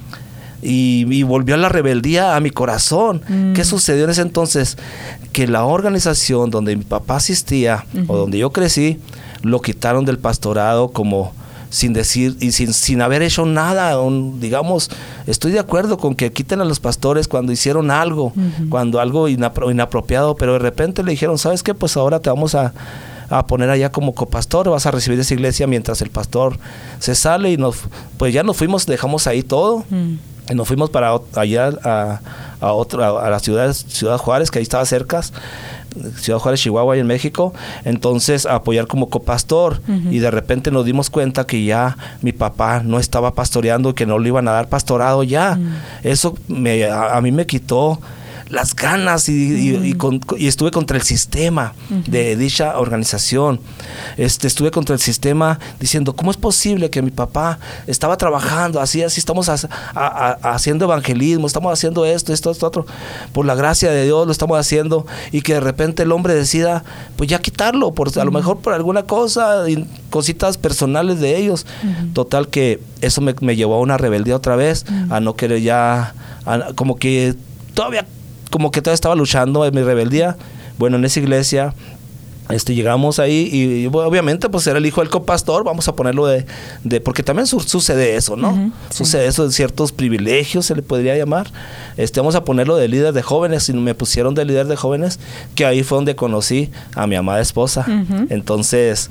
Y, y volvió la rebeldía a mi corazón. Mm. ¿Qué sucedió en ese entonces? Que la organización donde mi papá asistía, uh-huh. o donde yo crecí, lo quitaron del pastorado como sin decir y sin, sin haber hecho nada. Un, digamos, estoy de acuerdo con que quiten a los pastores cuando hicieron algo, uh-huh. cuando algo inapro- inapropiado, pero de repente le dijeron, ¿sabes qué? Pues ahora te vamos a a poner allá como copastor, vas a recibir esa iglesia mientras el pastor se sale, y nos, pues ya nos fuimos, dejamos ahí todo. Mm. Y nos fuimos para allá a, a, otro, a, a la ciudad, Ciudad Juárez, que ahí estaba cerca, Ciudad Juárez, Chihuahua, ahí en México. Entonces, a apoyar como copastor. Uh-huh. Y de repente nos dimos cuenta que ya mi papá no estaba pastoreando y que no le iban a dar pastorado ya. Uh-huh. Eso me, a, a mí me quitó las ganas y, uh-huh. y, y, con, y estuve contra el sistema uh-huh. de dicha organización. Este, estuve contra el sistema diciendo, ¿cómo es posible que mi papá estaba trabajando así, así estamos a, a, a, haciendo evangelismo, estamos haciendo esto, esto, esto, otro, por la gracia de Dios lo estamos haciendo, y que de repente el hombre decida, pues ya quitarlo, por, uh-huh. a lo mejor por alguna cosa, y cositas personales de ellos. Uh-huh. Total que eso me, me llevó a una rebeldía otra vez, uh-huh. a no querer ya, a, como que todavía como que todavía estaba luchando en mi rebeldía. Bueno, en esa iglesia este, llegamos ahí y, y obviamente pues era el hijo del copastor, vamos a ponerlo de, de porque también su, sucede eso, ¿no? Uh-huh, sí. Sucede eso de ciertos privilegios, se le podría llamar. Este, vamos a ponerlo de líder de jóvenes, y me pusieron de líder de jóvenes, que ahí fue donde conocí a mi amada esposa. Uh-huh. Entonces,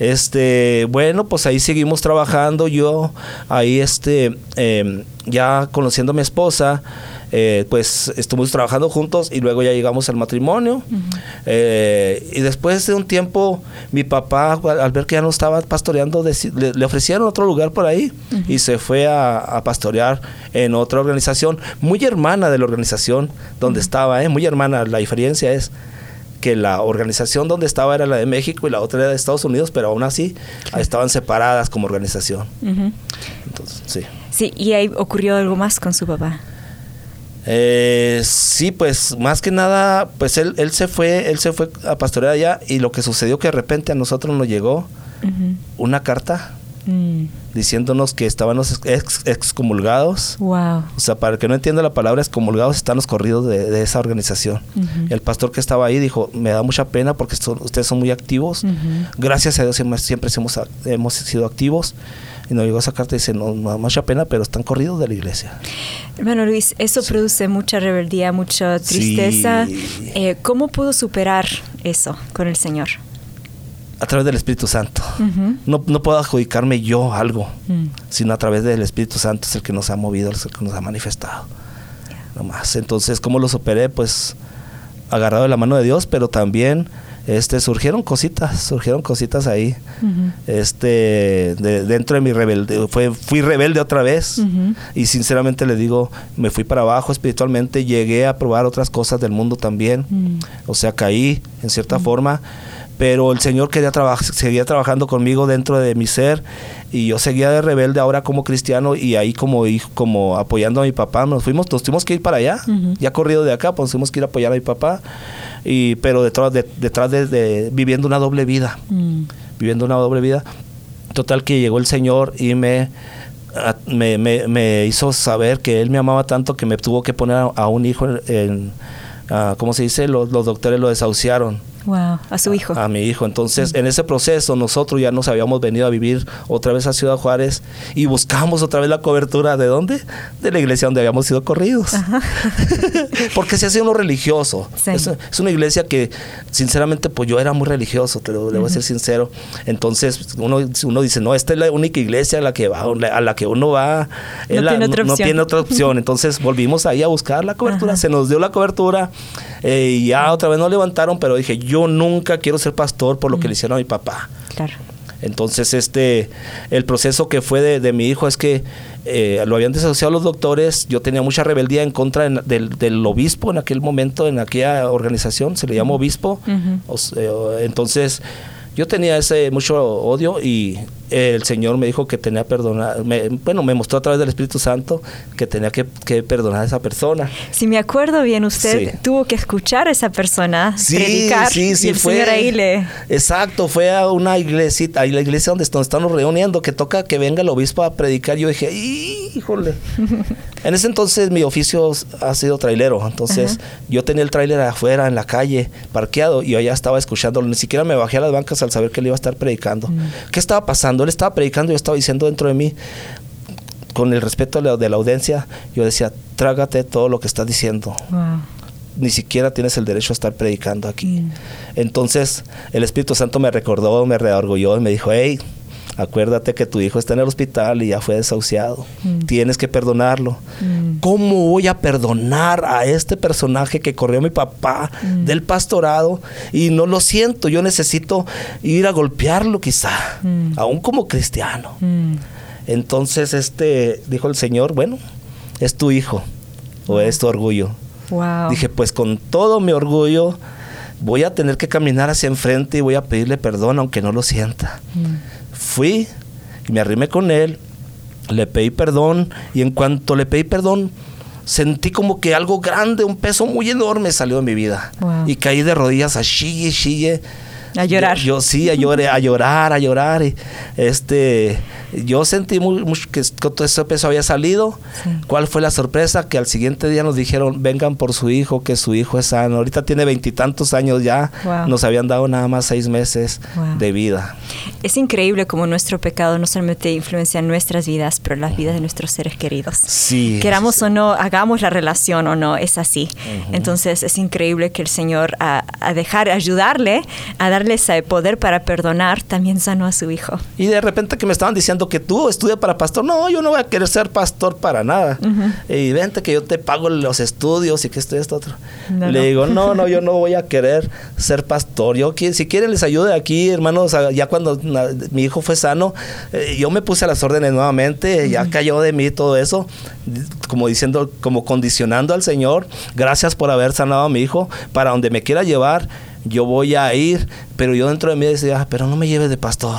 este, bueno, pues ahí seguimos trabajando, yo ahí este, eh, ya conociendo a mi esposa. Eh, pues estuvimos trabajando juntos y luego ya llegamos al matrimonio. Uh-huh. eh, y después de un tiempo mi papá, al ver que ya no estaba pastoreando, dec- le, le ofrecieron otro lugar por ahí. Uh-huh. Y se fue a, a pastorear en otra organización muy hermana de la organización donde uh-huh. estaba, ¿eh? Muy hermana. La diferencia es que la organización donde estaba era la de México y la otra era de Estados Unidos, pero aún así claro. estaban separadas como organización. Uh-huh. Entonces, sí. Sí, y ahí ocurrió algo más con su papá. Eh, sí, pues más que nada, pues él, él se fue, él se fue a pastorear allá, y lo que sucedió que de repente a nosotros nos llegó uh-huh. una carta mm. diciéndonos que estábamos ex, excomulgados. Wow. O sea, para el que no entienda la palabra excomulgados, están los corridos de, de esa organización. Uh-huh. El pastor que estaba ahí dijo, me da mucha pena porque son, ustedes son muy activos. Uh-huh. Gracias a Dios siempre, siempre hemos, hemos sido activos. Y nos llegó esa carta y dice, no, no da mucha pena, pero están corridos de la iglesia. Hermano Luis, eso sí. produce mucha rebeldía, mucha tristeza. Sí. Eh, ¿Cómo pudo superar eso con el Señor? A través del Espíritu Santo. Uh-huh. No, no puedo adjudicarme yo algo, uh-huh. sino a través del Espíritu Santo es el que nos ha movido, es el que nos ha manifestado. Yeah. No más. Entonces, ¿cómo lo superé? Pues agarrado de la mano de Dios, pero también este surgieron cositas, surgieron cositas ahí. Uh-huh. Este, de, dentro de mi rebelde, fue, fui rebelde otra vez. Uh-huh. Y sinceramente le digo, me fui para abajo espiritualmente, llegué a probar otras cosas del mundo también. Uh-huh. O sea, caí en cierta uh-huh. forma. Pero el Señor quería traba- seguía trabajando conmigo dentro de mi ser, y yo seguía de rebelde ahora como cristiano, y ahí como hijo, como apoyando a mi papá. Nos fuimos, nos tuvimos que ir para allá, uh-huh. ya corrido de acá, pues tuvimos que ir a apoyar a mi papá, y pero detrás de, detrás de, de viviendo una doble vida, uh-huh. viviendo una doble vida. Total que llegó el Señor y me a, me, me, me hizo saber que Él me amaba tanto que me tuvo que poner a, a un hijo en, en uh, ¿cómo se dice? Los, los doctores lo desahuciaron. Wow, a su hijo. A, a mi hijo. Entonces, mm. en ese proceso nosotros ya nos habíamos venido a vivir otra vez a Ciudad Juárez y buscamos otra vez la cobertura. ¿De dónde? De la iglesia donde habíamos sido corridos. Porque se hace uno religioso. Sí. Es, es una iglesia que, sinceramente, pues yo era muy religioso, te lo debo uh-huh. ser sincero. Entonces, uno, uno dice, no, esta es la única iglesia a la que va, a la que uno va. No, la, tiene, otra no, no tiene otra opción. Entonces, volvimos ahí a buscar la cobertura. Uh-huh. Se nos dio la cobertura. Eh, y ya otra vez nos levantaron, pero dije, yo nunca quiero ser pastor por lo mm. que le hicieron a mi papá. Claro. Entonces, este, el proceso que fue de, de mi hijo es que eh, lo habían desahuciado los doctores. Yo tenía mucha rebeldía en contra de, del, del obispo en aquel momento, en aquella organización, se le llama obispo. Uh-huh. O sea, entonces, yo tenía ese mucho odio y el Señor me dijo que tenía que perdonar, me, bueno, me mostró a través del Espíritu Santo que tenía que, que perdonar a esa persona. Si me acuerdo bien, usted sí. tuvo que escuchar a esa persona sí, predicar sí, sí, y el fue, Señor ahí le... Exacto, fue a una iglesita, a la iglesia donde estamos reuniendo, que toca que venga el obispo a predicar. Yo dije, híjole. En ese entonces mi oficio ha sido trailero, entonces uh-huh. yo tenía el trailer afuera en la calle, parqueado, y yo ya estaba escuchándolo. Ni siquiera me bajé a las bancas al saber que él iba a estar predicando. Uh-huh. ¿Qué estaba pasando? Él estaba predicando y yo estaba diciendo dentro de mí, con el respeto de la, de la audiencia, yo decía, trágate todo lo que estás diciendo. Wow. Ni siquiera tienes el derecho a estar predicando aquí. Mm. Entonces, el Espíritu Santo me recordó, me reorgulló y me dijo, hey, acuérdate que tu hijo está en el hospital y ya fue desahuciado. Mm. Tienes que perdonarlo. Mm. ¿Cómo voy a perdonar a este personaje que corrió a mi papá mm. del pastorado? Y no lo siento, yo necesito ir a golpearlo quizá, mm. aún como cristiano. Mm. Entonces, este, dijo el Señor, bueno, es tu hijo o es tu orgullo. Wow. Dije, pues con todo mi orgullo voy a tener que caminar hacia enfrente y voy a pedirle perdón aunque no lo sienta. Mm. Fui y me arrimé con él, le pedí perdón y en cuanto le pedí perdón sentí como que algo grande, un peso muy enorme salió de mi vida. Wow. Y caí de rodillas a chille, chille. A llorar. Yo, yo sí, a, lloré, a llorar, a llorar. Y este, yo sentí muy, mucho que todo ese peso había salido. Sí. ¿Cuál fue la sorpresa? Que al siguiente día nos dijeron, vengan por su hijo, que su hijo es sano. Ahorita tiene veintitantos años ya. Wow. Nos habían dado nada más seis meses wow. de vida. Es increíble cómo nuestro pecado no solamente influencia en nuestras vidas, pero en las vidas de nuestros seres queridos. Sí. Queramos sí. o no, hagamos la relación o no, es así. Uh-huh. Entonces es increíble que el Señor, a, a dejar, ayudarle, a darle ese poder para perdonar, también sanó a su hijo. Y de repente que me estaban diciendo que tú estudia para pastor. No, yo no voy a querer ser pastor para nada. Uh-huh. Y vente que yo te pago los estudios y que esto y esto otro. No, Le no. digo, no, no, yo no voy a querer ser pastor. Yo, si quieren les ayude aquí, hermanos. Ya cuando na, mi hijo fue sano, eh, yo me puse a las órdenes nuevamente. Uh-huh. Ya cayó de mí todo eso. Como diciendo, como condicionando al Señor. Gracias por haber sanado a mi hijo. Para donde me quiera llevar, yo voy a ir, pero yo dentro de mí decía, ah, pero no me lleves de pastor.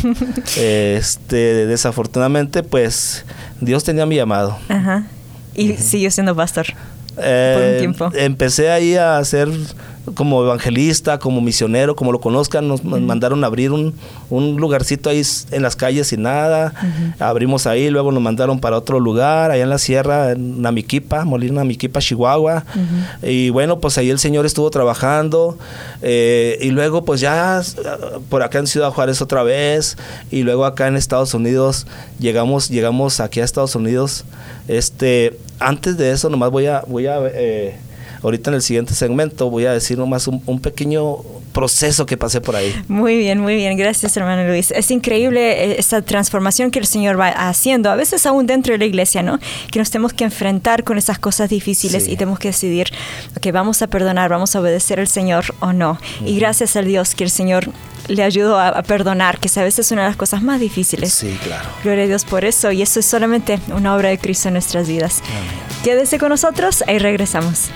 este, desafortunadamente, pues, Dios tenía mi llamado. Ajá. Y uh-huh. siguió siendo pastor eh, por un tiempo. Empecé ahí a ser como evangelista, como misionero, como lo conozcan. Nos uh-huh. mandaron a abrir un, un lugarcito ahí en las calles y nada. Uh-huh. Abrimos ahí, luego nos mandaron para otro lugar, allá en la sierra, en Namiquipa, Molina Namiquipa, Chihuahua. Uh-huh. Y bueno, pues ahí el Señor estuvo trabajando. Eh, y luego pues ya por acá en Ciudad Juárez otra vez. Y luego acá en Estados Unidos, llegamos, llegamos aquí a Estados Unidos. Este, antes de eso, nomás voy a... Voy a eh, ahorita en el siguiente segmento voy a decir nomás un, un pequeño proceso que pasé por ahí. Muy bien, muy bien. Gracias, hermano Luis. Es increíble esta transformación que el Señor va haciendo, a veces aún dentro de la iglesia, ¿no? Que nos tenemos que enfrentar con esas cosas difíciles sí. y tenemos que decidir, ok, vamos a perdonar, vamos a obedecer al Señor o no. Uh-huh. Y gracias a Dios que el Señor le ayudó a, a perdonar, que a veces es una de las cosas más difíciles. Sí, claro. Gloria a Dios por eso. Y eso es solamente una obra de Cristo en nuestras vidas. Amén. Quédese con nosotros, ahí regresamos.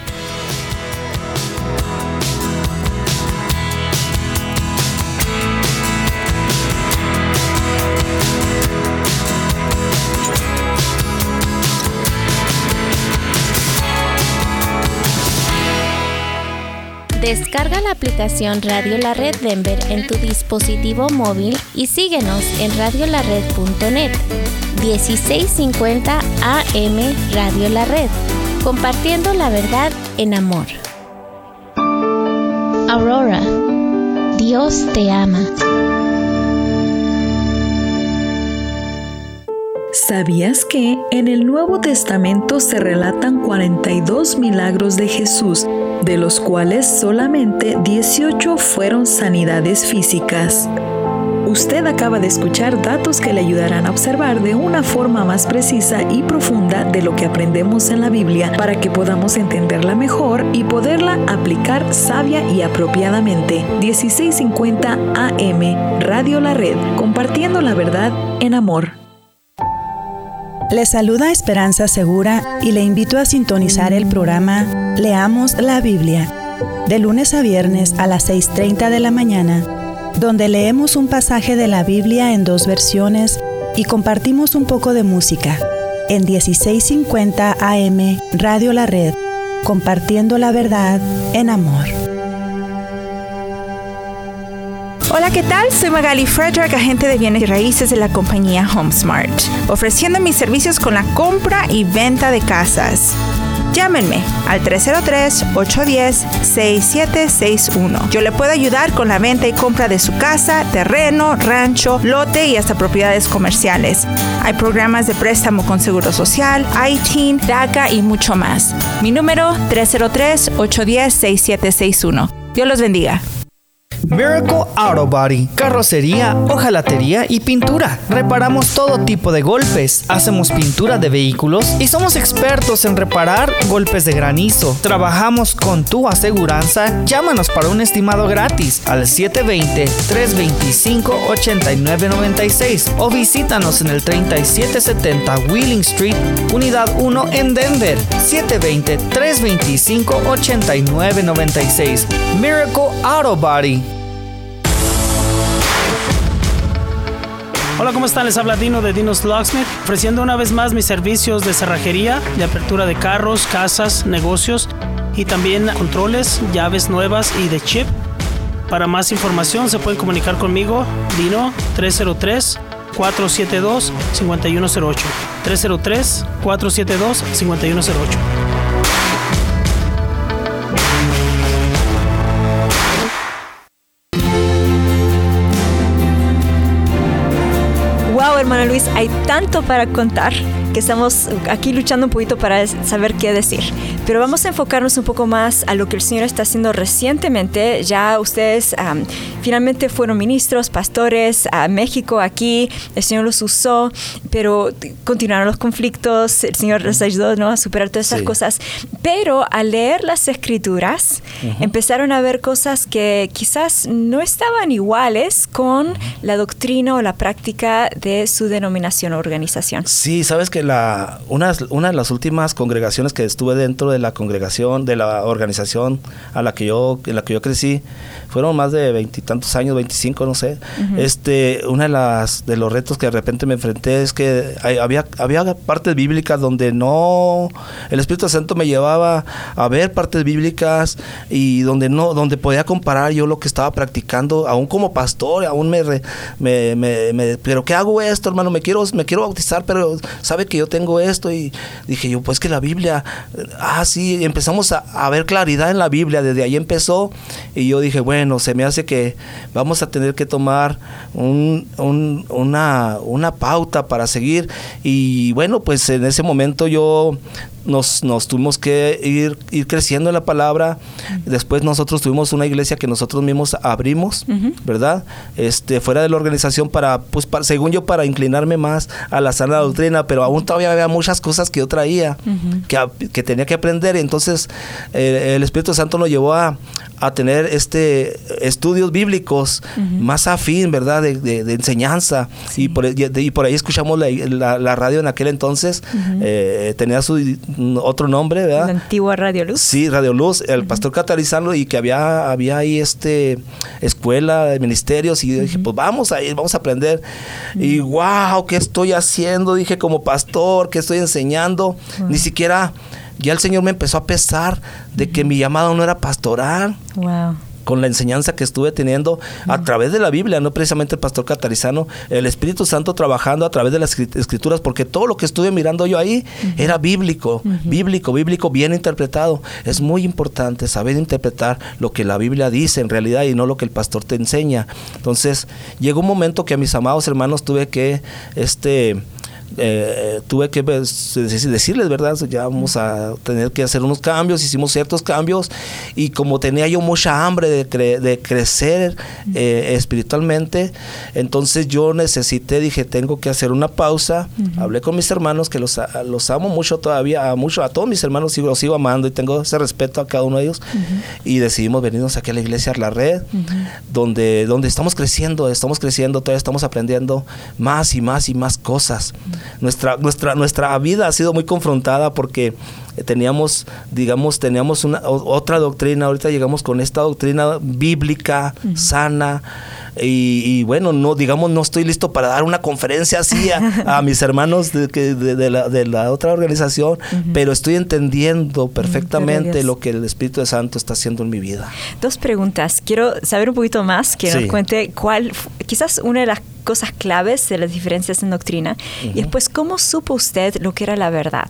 Descarga la aplicación Radio La Red Denver en tu dispositivo móvil y síguenos en radio la red punto net. dieciséis cincuenta A M Radio La Red, compartiendo la verdad en amor. Aurora, Dios te ama. ¿Sabías que en el Nuevo Testamento se relatan cuarenta y dos milagros de Jesús, de los cuales solamente dieciocho fueron sanidades físicas? Usted acaba de escuchar datos que le ayudarán a observar de una forma más precisa y profunda de lo que aprendemos en la Biblia para que podamos entenderla mejor y poderla aplicar sabia y apropiadamente. dieciséis cincuenta A M, Radio La Red, compartiendo la verdad en amor. Le saluda Esperanza Segura y le invito a sintonizar el programa Leamos la Biblia, de lunes a viernes a las seis treinta de la mañana, donde leemos un pasaje de la Biblia en dos versiones y compartimos un poco de música, en dieciséis cincuenta A M, Radio La Red, compartiendo la verdad en amor. Hola, ¿qué tal? Soy Magali Frederick, agente de bienes y raíces de la compañía HomeSmart, ofreciendo mis servicios con la compra y venta de casas. Llámenme al tres cero tres, ocho uno cero, seis siete seis uno. Yo le puedo ayudar con la venta y compra de su casa, terreno, rancho, lote y hasta propiedades comerciales. Hay programas de préstamo con Seguro Social, I T I N, DACA y mucho más. Mi número tres cero tres, ocho uno cero, seis siete seis uno. Dios los bendiga. Miracle Auto Body, carrocería, hojalatería y pintura. Reparamos todo tipo de golpes, hacemos pintura de vehículos y somos expertos en reparar golpes de granizo. Trabajamos con tu aseguranza. Llámanos para un estimado gratis al siete dos cero, tres dos cinco, ocho nueve nueve seis o visítanos en el treinta y siete setenta Wheeling Street, Unidad uno en Denver. siete dos cero, tres dos cinco, ocho nueve nueve seis. Miracle Auto Body. Hola, ¿cómo están? Les habla Dino de Dino's Locksmith, ofreciendo una vez más mis servicios de cerrajería, de apertura de carros, casas, negocios y también controles, llaves nuevas y de chip. Para más información se pueden comunicar conmigo, Dino, tres cero tres, cuatro siete dos, cinco uno cero ocho. tres cero tres, cuatro siete dos, cinco uno cero ocho. Wow, hermano Luis, hay tanto para contar que estamos aquí luchando un poquito para saber qué decir. Pero vamos a enfocarnos un poco más a lo que el Señor está haciendo recientemente. Ya ustedes um, finalmente fueron ministros, pastores a México, aquí. El Señor los usó, pero continuaron los conflictos. El Señor les ayudó, ¿no?, a superar todas esas sí. cosas. Pero al leer las Escrituras, uh-huh. empezaron a ver cosas que quizás no estaban iguales con uh-huh. la doctrina o la práctica de su denominación o organización. Sí, sabes que la una, una de las últimas congregaciones que estuve dentro de la congregación, de la organización a la que yo, en la que yo crecí, fueron más de veintitantos años, veinticinco, no sé. Uh-huh. Este, una de las de los retos que de repente me enfrenté es que hay, había, había partes bíblicas donde no, el Espíritu Santo me llevaba a ver partes bíblicas y donde no, donde podía comparar yo lo que estaba practicando, aún como pastor, aún me, me, me, me pero ¿qué hago esto, hermano? Me quiero, me quiero bautizar, pero sabe que yo tengo esto. Y dije yo, pues que la Biblia, ah, sí, empezamos a, a ver claridad en la Biblia, desde ahí empezó, y yo dije, bueno, se me hace que vamos a tener que tomar un, un, una, una pauta para seguir. Y bueno, pues en ese momento yo Nos, nos tuvimos que ir, ir creciendo en la palabra. Uh-huh. Después nosotros tuvimos una iglesia que nosotros mismos abrimos, uh-huh. ¿verdad? Este, fuera de la organización para, pues, para, según yo, para inclinarme más a la sana uh-huh. doctrina, pero aún todavía había muchas cosas que yo traía, uh-huh. que, que tenía que aprender. Y entonces eh, el Espíritu Santo nos llevó a, a tener este estudios bíblicos uh-huh. más afín, ¿verdad? De, de, de enseñanza. Sí. Y, por, y, de, y por ahí escuchamos la, la, la radio en aquel entonces, uh-huh. eh, tenía su otro nombre, ¿verdad? La antigua Radio Luz. Sí, Radio Luz, el uh-huh. pastor Catarizano, y que había, había ahí este escuela de ministerios, y uh-huh. dije, pues vamos a ir, vamos a aprender. Uh-huh. Y wow, ¿qué estoy haciendo? Dije, como pastor, ¿qué estoy enseñando? Uh-huh. Ni siquiera, ya el Señor me empezó a pesar de uh-huh. que mi llamado no era pastoral. Wow. Con la enseñanza que estuve teniendo uh-huh. a través de la Biblia, no precisamente el pastor Catarizano, el Espíritu Santo trabajando a través de las Escrituras, porque todo lo que estuve mirando yo ahí uh-huh. era bíblico, uh-huh. bíblico, bíblico, bien interpretado. Es muy importante saber interpretar lo que la Biblia dice en realidad y no lo que el pastor te enseña. Entonces, llegó un momento que a mis amados hermanos tuve que, este... eh, tuve que pues, decirles, ¿verdad? Ya vamos a tener que hacer unos cambios, hicimos ciertos cambios y como tenía yo mucha hambre de, cre de crecer eh, espiritualmente, entonces yo necesité, dije, tengo que hacer una pausa. Uh-huh. Hablé con mis hermanos, que los, los amo mucho todavía, a, mucho, a todos mis hermanos sigo, los sigo amando y tengo ese respeto a cada uno de ellos. Uh-huh. Y decidimos venirnos aquí a la iglesia, a la red, uh-huh. donde, donde estamos creciendo, estamos creciendo, todavía estamos aprendiendo más y más y más cosas. Uh-huh. Nuestra, nuestra, nuestra vida ha sido muy confrontada porque teníamos, digamos, teníamos una otra doctrina, ahorita llegamos con esta doctrina bíblica, uh-huh. sana, y, y bueno, no, digamos, no estoy listo para dar una conferencia así a, a mis hermanos de, de, de, la, de la otra organización, uh-huh. pero estoy entendiendo perfectamente uh-huh. lo que el Espíritu Santo está haciendo en mi vida. Dos preguntas, quiero saber un poquito más, que sí. nos cuente cuál, quizás una de las cosas claves de las diferencias en doctrina, uh-huh. y después, ¿cómo supo usted lo que era la verdad?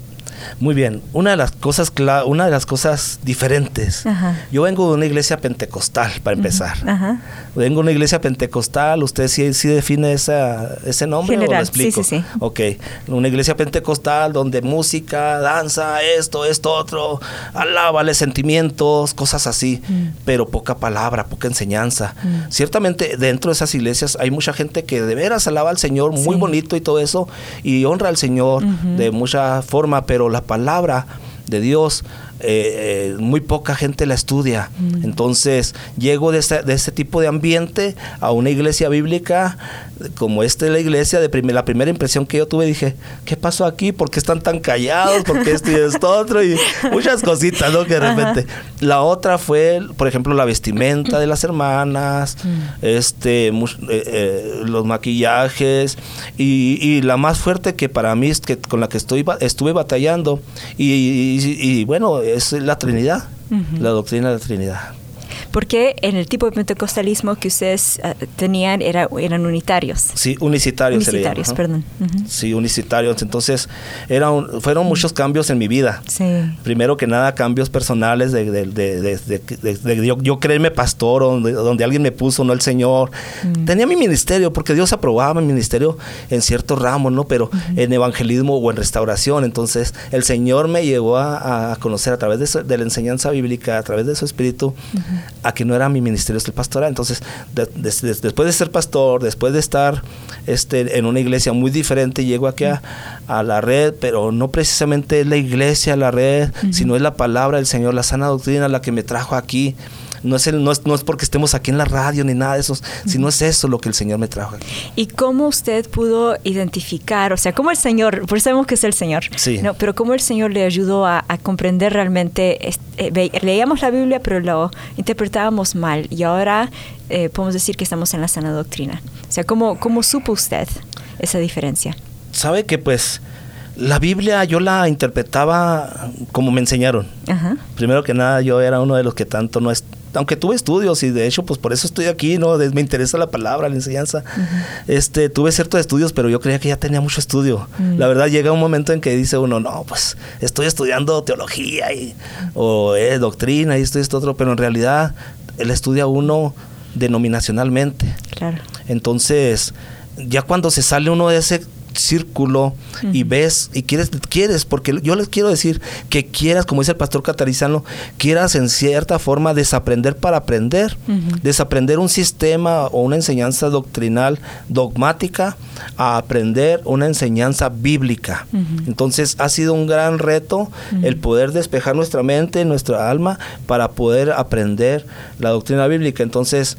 Muy bien, una de las cosas una de las cosas diferentes. Ajá. Yo vengo de una iglesia pentecostal, para empezar. Ajá. Vengo de una iglesia pentecostal. ¿Usted sí, sí define esa, ese nombre? General, o lo explico? Sí, sí, sí. Ok, una iglesia pentecostal donde música, danza, esto, esto, otro, alábale, sentimientos, cosas así, mm. pero poca palabra, poca enseñanza. Mm. Ciertamente dentro de esas iglesias hay mucha gente que de veras alaba al Señor, muy sí. bonito y todo eso, y honra al Señor uh-huh. de mucha forma, pero la palabra de Dios eh, eh, muy poca gente la estudia. Mm. Entonces llego de ese, de ese tipo de ambiente a una iglesia bíblica como esta es la iglesia. De primer, la primera impresión que yo tuve, dije, ¿qué pasó aquí? ¿Por qué están tan callados? ¿Por qué esto y esto otro? Y muchas cositas, ¿no? Que de repente. Ajá. La otra fue, por ejemplo, la vestimenta de las hermanas, mm. este, eh, eh, los maquillajes, y, y la más fuerte que para mí, que con la que estoy estuve batallando, y, y, y bueno, es la Trinidad, uh-huh. la doctrina de la Trinidad. Porque en el tipo de pentecostalismo que ustedes uh, tenían era, eran unitarios. Sí, unicitarios. Unicitarios, perdón. Uh-huh. Sí, unicitarios. Entonces, era un, fueron uh-huh. muchos cambios en mi vida. Sí. Primero que nada, cambios personales de, de, de, de, de, de, de, de yo, yo creerme pastor, donde, donde alguien me puso, no el Señor. Uh-huh. Tenía mi ministerio, porque Dios aprobaba mi ministerio en ciertos ramos, ¿no? Pero uh-huh. en evangelismo o en restauración. Entonces, el Señor me llevó a, a conocer a través de, su, de la enseñanza bíblica, a través de su Espíritu, uh-huh. a que no era mi ministerio, es el pastoral. Entonces, de, de, de, después de ser pastor, después de estar este, en una iglesia muy diferente, llego aquí a, a la red, pero no precisamente es la iglesia, la red, uh-huh. sino es la palabra del Señor, la sana doctrina, la que me trajo aquí. No es, el, no, es, no es porque estemos aquí en la radio ni nada de eso, uh-huh. sino es eso lo que el Señor me trajo aquí. ¿Y cómo usted pudo identificar, o sea, cómo el Señor, por eso sabemos que es el Señor, sí. ¿no? Pero cómo el Señor le ayudó a, a comprender realmente, eh, ve, leíamos la Biblia pero lo interpretábamos mal, y ahora eh, podemos decir que estamos en la sana doctrina? O sea, ¿cómo, cómo supo usted esa diferencia? Sabe que pues la Biblia yo la interpretaba como me enseñaron. Ajá. Primero que nada, yo era uno de los que tanto no es, aunque tuve estudios, y de hecho pues por eso estoy aquí, ¿no? Me interesa la palabra, la enseñanza. Uh-huh. Este, tuve ciertos estudios, pero yo creía que ya tenía mucho estudio. Uh-huh. La verdad, llega un momento en que dice uno, no, pues estoy estudiando teología y, o eh, doctrina y esto y esto otro, pero en realidad él estudia uno denominacionalmente. Claro. Entonces, ya cuando se sale uno de ese círculo uh-huh. y ves y quieres quieres porque yo les quiero decir que quieras, como dice el pastor Catarizano, quieras en cierta forma desaprender para aprender, uh-huh. desaprender un sistema o una enseñanza doctrinal dogmática a aprender una enseñanza bíblica. Uh-huh. Entonces ha sido un gran reto uh-huh. el poder despejar nuestra mente, nuestra alma, para poder aprender la doctrina bíblica. Entonces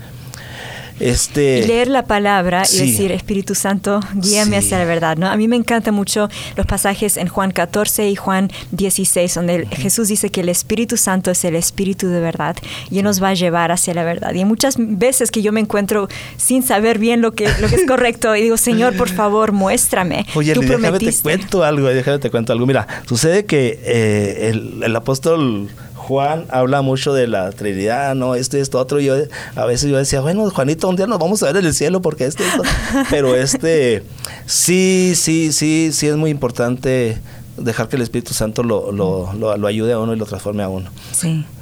Este, y leer la palabra sí. y decir, Espíritu Santo, guíame sí. hacia la verdad, ¿no? A mí me encantan mucho los pasajes en Juan catorce y Juan dieciséis, donde uh-huh. Jesús dice que el Espíritu Santo es el Espíritu de verdad y Él nos va a llevar hacia la verdad. Y hay muchas veces que yo me encuentro sin saber bien lo que, lo que es correcto y digo, Señor, por favor, muéstrame. Oye, Tú déjame te cuento algo, déjame te cuento algo. Mira, sucede que eh, el, el apóstol Juan habla mucho de la Trinidad, ¿no? Esto y esto otro. Y yo, a veces yo decía, bueno, Juanito, un día nos vamos a ver en el cielo porque esto y esto. Pero este, sí, sí, sí, sí es muy importante dejar que el Espíritu Santo lo, lo, lo, lo ayude a uno y lo transforme a uno. Sí.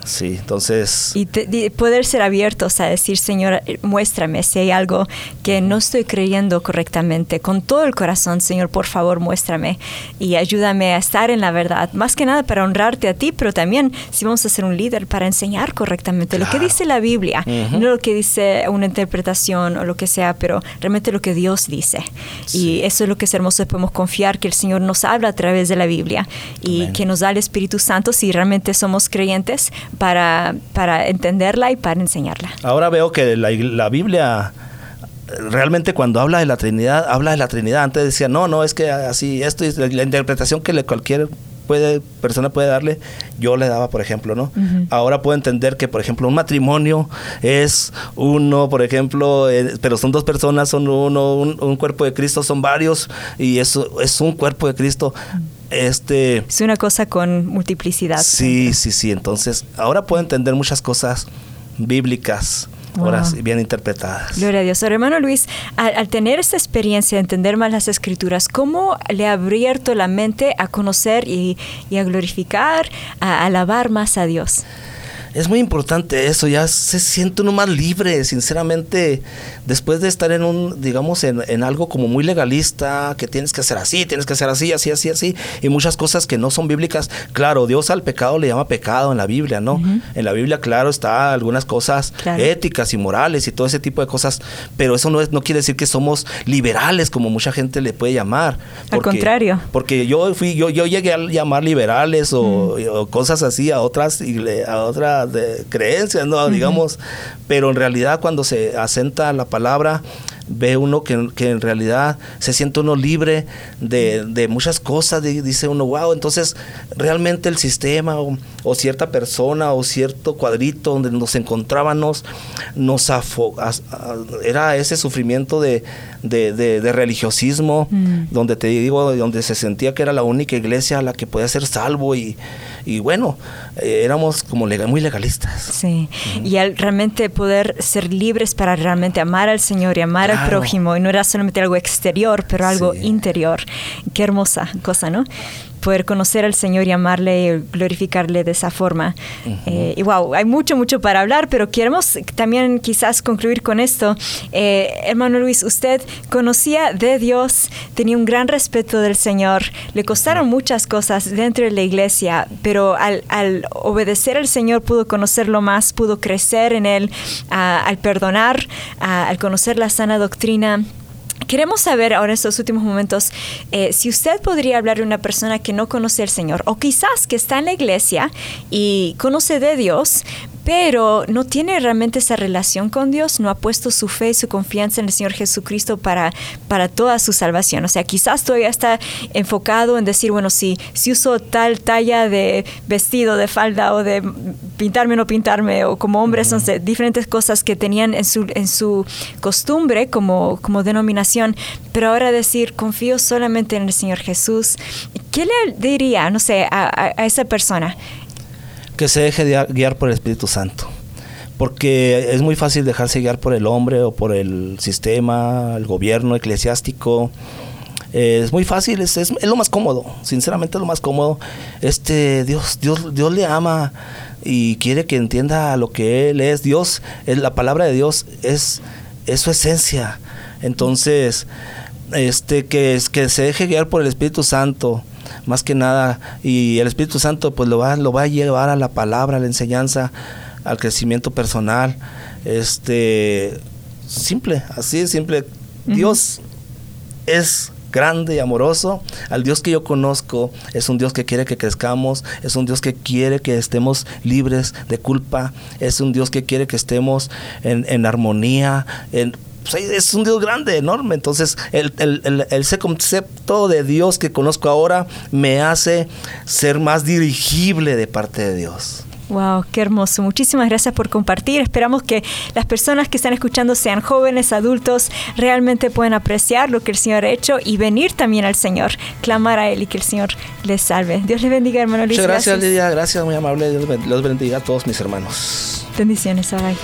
Sí, entonces... Y, te, y poder ser abiertos a decir, Señor, muéstrame si hay algo que no estoy creyendo correctamente. Con todo el corazón, Señor, por favor, muéstrame y ayúdame a estar en la verdad. Más que nada para honrarte a ti, pero también si vamos a ser un líder, para enseñar correctamente claro. lo que dice la Biblia. Uh-huh. No lo que dice una interpretación o lo que sea, pero realmente lo que Dios dice. Sí. Y eso es lo que es hermoso. Podemos confiar que el Señor nos habla a través de la Biblia y Amén. Que nos da el Espíritu Santo si realmente somos creyentes para, para entenderla y para enseñarla. Ahora veo que la, la Biblia realmente cuando habla de la Trinidad, habla de la Trinidad. Antes decía, no, no, es que así, esto es la, la interpretación que le, cualquier puede, persona puede darle, yo le daba, por ejemplo, ¿no? Uh-huh. Ahora puedo entender que, por ejemplo, un matrimonio es uno, por ejemplo, eh, pero son dos personas, son uno, un, un cuerpo de Cristo, son varios, y eso es un cuerpo de Cristo. Uh-huh. Este, es una cosa con multiplicidad. Sí, sí, sí. Entonces, ahora puedo entender muchas cosas bíblicas, wow. ahora bien interpretadas. Gloria a Dios. Ahora, hermano Luis, al, al tener esta experiencia de entender más las Escrituras, ¿cómo le ha abierto la mente a conocer y, y a glorificar, a alabar más a Dios? Es muy importante eso, ya se siente uno más libre, sinceramente, después de estar en un, digamos, en, en algo como muy legalista, que tienes que hacer así, tienes que hacer así, así, así, así, y muchas cosas que no son bíblicas. Claro, Dios al pecado le llama pecado en la Biblia, ¿no? Uh-huh. En la Biblia, claro, está algunas cosas claro. éticas y morales y todo ese tipo de cosas, pero eso no es, no quiere decir que somos liberales, como mucha gente le puede llamar. Porque, al contrario. Porque yo fui, yo, yo llegué a llamar liberales o, uh-huh. o cosas así a otras, a otras de creencias, no, uh-huh. digamos, pero en realidad cuando se asenta la palabra ve uno que, que en realidad se siente uno libre de, de muchas cosas, de, dice uno, wow, entonces realmente el sistema o, o cierta persona o cierto cuadrito donde nos encontrábamos nos afo, a, a, era ese sufrimiento de, de, de, de religiosismo, mm. donde te digo, donde se sentía que era la única iglesia a la que podía ser salvo y, y bueno, eh, éramos como legal, muy legalistas. Sí, uh-huh. y al realmente poder ser libres para realmente amar al Señor y amar claro. al prójimo, y no era solamente algo exterior, pero algo sí. interior. Qué hermosa cosa, ¿no? Poder conocer al Señor y amarle y glorificarle de esa forma. Uh-huh. Eh, y wow, hay mucho, mucho para hablar, pero queremos también quizás concluir con esto. Eh, hermano Luis, usted conocía de Dios, tenía un gran respeto del Señor, le costaron muchas cosas dentro de la iglesia, pero al, al obedecer al Señor pudo conocerlo más, pudo crecer en Él, uh, al perdonar, uh, al conocer la sana doctrina. Queremos saber ahora en estos últimos momentos eh, si usted podría hablar de una persona que no conoce al Señor o quizás que está en la iglesia y conoce de Dios, pero no tiene realmente esa relación con Dios, no ha puesto su fe y su confianza en el Señor Jesucristo para, para toda su salvación. O sea, quizás todavía está enfocado en decir, bueno, si, si uso tal talla de vestido, de falda o de pintarme o no pintarme, o como hombres, uh-huh. no sé, diferentes cosas que tenían en su, en su costumbre como, como denominación, pero ahora decir, confío solamente en el Señor Jesús. ¿Qué le diría, no sé, a, a, a esa persona? Que se deje de guiar por el Espíritu Santo, porque es muy fácil dejarse guiar por el hombre o por el sistema, el gobierno eclesiástico. Eh, es muy fácil, es, es, es lo más cómodo, sinceramente es lo más cómodo. Este Dios, Dios, Dios le ama y quiere que entienda lo que Él es. Dios, es, la palabra de Dios es, es su esencia. Entonces, este que, que se deje guiar por el Espíritu Santo, más que nada, y el Espíritu Santo pues lo va, lo va a llevar a la palabra, a la enseñanza, al crecimiento personal, este simple, así de simple. Uh-huh. Dios es grande y amoroso. Al Dios que yo conozco es un Dios que quiere que crezcamos, es un Dios que quiere que estemos libres de culpa, es un Dios que quiere que estemos en, en armonía, en es un Dios grande, enorme. Entonces el, el, el, ese concepto de Dios que conozco ahora me hace ser más dirigible de parte de Dios. Wow, qué hermoso. Muchísimas gracias por compartir. Esperamos que las personas que están escuchando, sean jóvenes, adultos, realmente puedan apreciar lo que el Señor ha hecho y venir también al Señor, clamar a Él y que el Señor les salve. Dios les bendiga, hermano Luis. Muchas gracias, gracias, Lidia. Gracias, muy amable. Dios los bendiga a todos mis hermanos. Bendiciones. Bye.